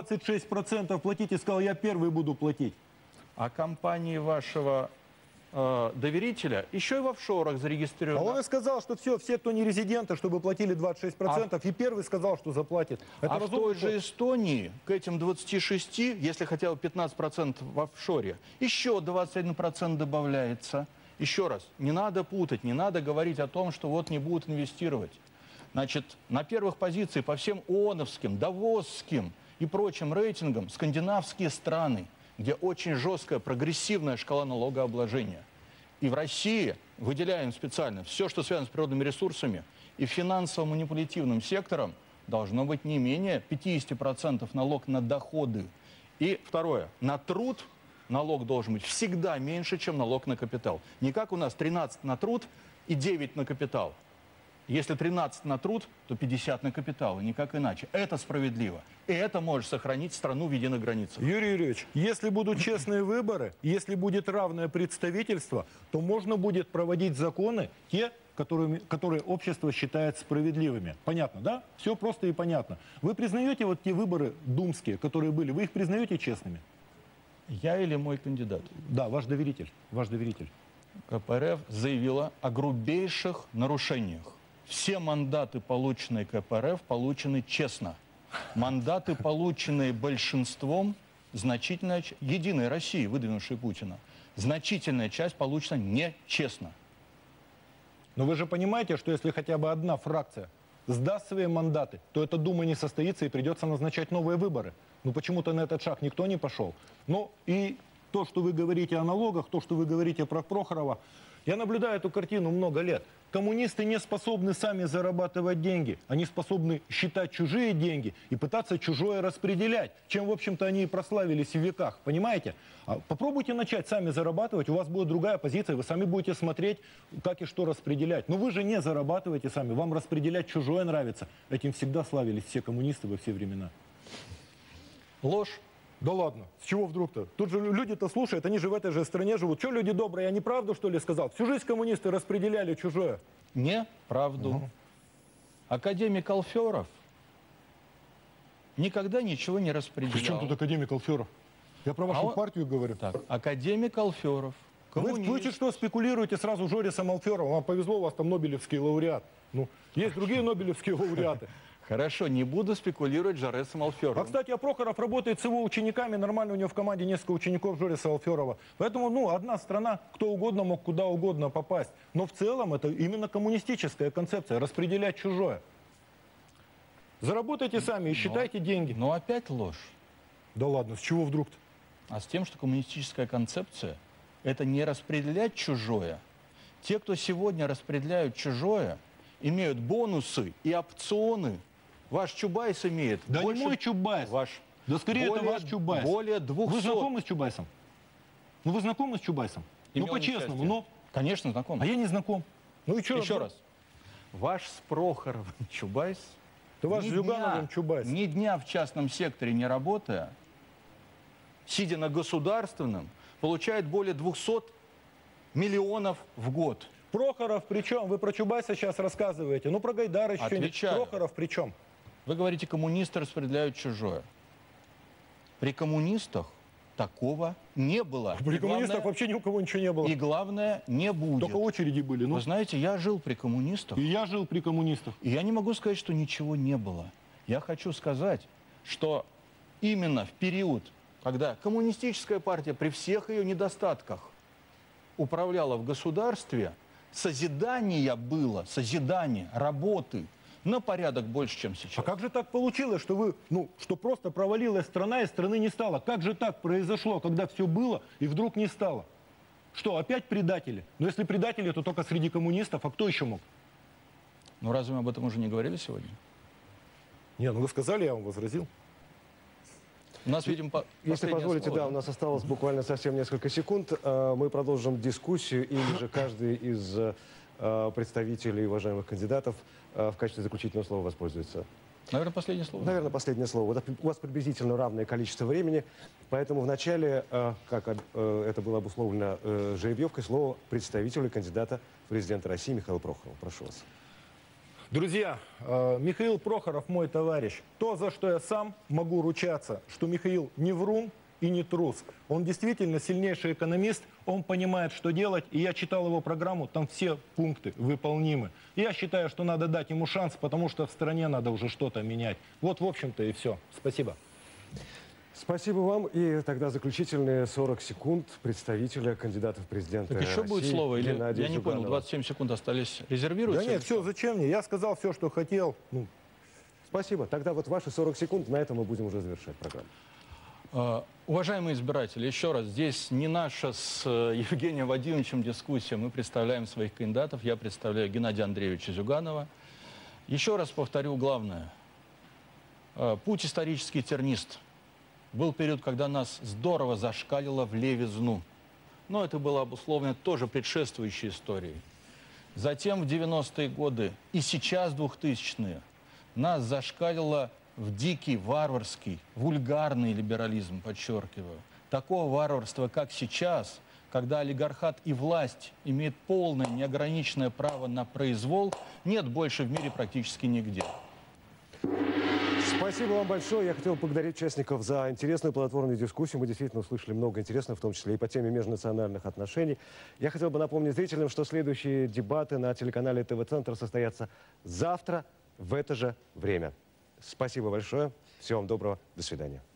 26% платить и сказал, я первый буду платить. А компании вашего доверителя еще и в офшорах зарегистрированы. А он и сказал, что все, кто не резиденты, чтобы платили 26%, и первый сказал, что заплатит. Это в той же Эстонии к этим 26, если хотя бы 15% в офшоре, еще 21% добавляется. Еще раз, не надо путать, не надо говорить о том, что вот не будут инвестировать. Значит, на первых позициях по всем ООНовским, Давосским и прочим рейтингам скандинавские страны, где очень жесткая прогрессивная шкала налогообложения. И в России выделяем специально все, что связано с природными ресурсами и финансово-манипулятивным сектором, должно быть не менее 50% налог на доходы. И второе, на труд налог должен быть всегда меньше, чем налог на капитал. Не как у нас 13 на труд и 9 на капитал. Если 13 на труд, то 50 на капитал, и никак иначе. Это справедливо. И это может сохранить страну в единых границах. Юрий Юрьевич, если будут честные выборы, если будет равное представительство, то можно будет проводить законы, те, которые общество считает справедливыми. Понятно, да? Все просто и понятно. Вы признаете вот те выборы думские, которые были, вы их признаете честными? Я или мой кандидат? Да, ваш доверитель. Ваш доверитель. КПРФ заявила о грубейших нарушениях. Все мандаты, полученные КПРФ, получены честно. Мандаты, полученные большинством, значительная часть, Единой России, выдвинувшей Путина, значительная часть получена нечестно. Но вы же понимаете, что если хотя бы одна фракция сдаст свои мандаты, то эта Дума не состоится и придется назначать новые выборы. Ну почему-то на этот шаг никто не пошел. Ну и то, что вы говорите о налогах, то, что вы говорите про Прохорова, я наблюдаю эту картину много лет. Коммунисты не способны сами зарабатывать деньги. Они способны считать чужие деньги и пытаться чужое распределять, чем, в общем-то, они и прославились в веках. Понимаете? Попробуйте начать сами зарабатывать, у вас будет другая позиция, вы сами будете смотреть, как и что распределять. Но вы же не зарабатываете сами, вам распределять чужое нравится. Этим всегда славились все коммунисты во все времена. Ложь. Да ладно, с чего вдруг-то? Тут же люди-то слушают, они же в этой же стране живут. Что люди добрые, я неправду, что ли, сказал? Всю жизнь коммунисты распределяли чужое. Неправду. Академик Алферов никогда ничего не распределял. При чем тут академик Алферов? Я про вашу партию говорю. Так, академик Алферов. Вы что спекулируете сразу Жорисом Алферовым? Вам повезло, у вас там Нобелевский лауреат. Ну, есть другие Нобелевские лауреаты. Хорошо, не буду спекулировать Жаресом Алферовым. А, кстати, Прохоров работает с его учениками. Нормально, у него в команде несколько учеников Жореса Алферова. Поэтому, ну, одна страна, кто угодно мог куда угодно попасть. Но в целом это именно коммунистическая концепция. Распределять чужое. Заработайте сами и считайте деньги. Но опять ложь. Да ладно, с чего вдруг-то? А с тем, что коммунистическая концепция – это не распределять чужое. Те, кто сегодня распределяют чужое, имеют бонусы и опционы. Ваш Чубайс имеет Да больше... не мой Чубайс. Ваш... Да скорее более, это ваш Чубайс. Более 200... Вы знакомы с Чубайсом? Ну вы знакомы с Чубайсом? Имел ну по-честному, участие. ну. Конечно, знаком. А я не знаком. Ну и что? Еще раз. Ваш с Прохоровым Чубайс, Ты ваш ни с Зюгановым дня, Чубайс. ни дня в частном секторе не работая, сидя на государственном, получает более 200 миллионов в год. Прохоров при чем? Вы про Чубайса сейчас рассказываете. Ну про Гайдара еще не. Отвечаю. Прохоров при чем? Вы говорите, коммунисты распределяют чужое. При коммунистах такого не было. При И коммунистах главное- вообще ни у кого ничего не было. И главное, не будет. Только очереди были. Ну. Вы знаете, я жил при коммунистах, И я жил при коммунистах. и я не могу сказать, что ничего не было. Я хочу сказать, что именно в период, когда коммунистическая партия при всех ее недостатках управляла в государстве, созидание было, созидание, работы на порядок больше, чем сейчас. А как же так получилось, что вы, ну, что просто провалилась страна и страны не стало? Как же так произошло, когда все было и вдруг не стало? Что, опять предатели? Но если предатели, то только среди коммунистов, а кто еще мог? Ну разве мы об этом уже не говорили сегодня? Не, ну вы сказали, я вам возразил. У нас, видимо, Если последнее позволите, слово, да, у нас осталось буквально совсем несколько секунд. Мы продолжим дискуссию, или же каждый из представителей уважаемых кандидатов в качестве заключительного слова воспользуется. Наверное, последнее слово. Наверное, последнее слово. Вот у вас приблизительно равное количество времени, поэтому вначале, как это было обусловлено жеребьевкой, слово представителю кандидата в президенты России Михаилу Прохорову. Прошу вас. Друзья, Михаил Прохоров мой товарищ. То, за что я сам могу ручаться, что Михаил не врун и не трус. Он действительно сильнейший экономист, он понимает, что делать. И я читал его программу, там все пункты выполнимы. Я считаю, что надо дать ему шанс, потому что в стране надо уже что-то менять. Вот, в общем-то, и все. Спасибо. Спасибо вам. И тогда заключительные 40 секунд представителя кандидата в президенты Так еще России будет слово? Или Геннадия я не понял, Зюганова. 27 секунд остались. Да Резервируется? нет, все, зачем мне? Я сказал все, что хотел. Ну, Спасибо. Тогда вот ваши 40 секунд, на этом мы будем уже завершать программу. Уважаемые избиратели, еще раз, здесь не наша с Евгением Вадимовичем дискуссия. Мы представляем своих кандидатов. Я представляю Геннадия Андреевича Зюганова. Еще раз повторю главное. Путь исторический тернист. Был период, когда нас здорово зашкалило в левизну. Но это было обусловлено тоже предшествующей историей. Затем в 90-е годы и сейчас 2000-е нас зашкалило в дикий, варварский, вульгарный либерализм, подчеркиваю. Такого варварства, как сейчас, когда олигархат и власть имеют полное, неограниченное право на произвол, нет больше в мире практически нигде. Спасибо вам большое. Я хотел поблагодарить участников за интересную плодотворную дискуссию. Мы действительно услышали много интересного, в том числе и по теме межнациональных отношений. Я хотел бы напомнить зрителям, что следующие дебаты на телеканале ТВ-центр состоятся завтра в это же время. Спасибо большое. Всего вам доброго. До свидания.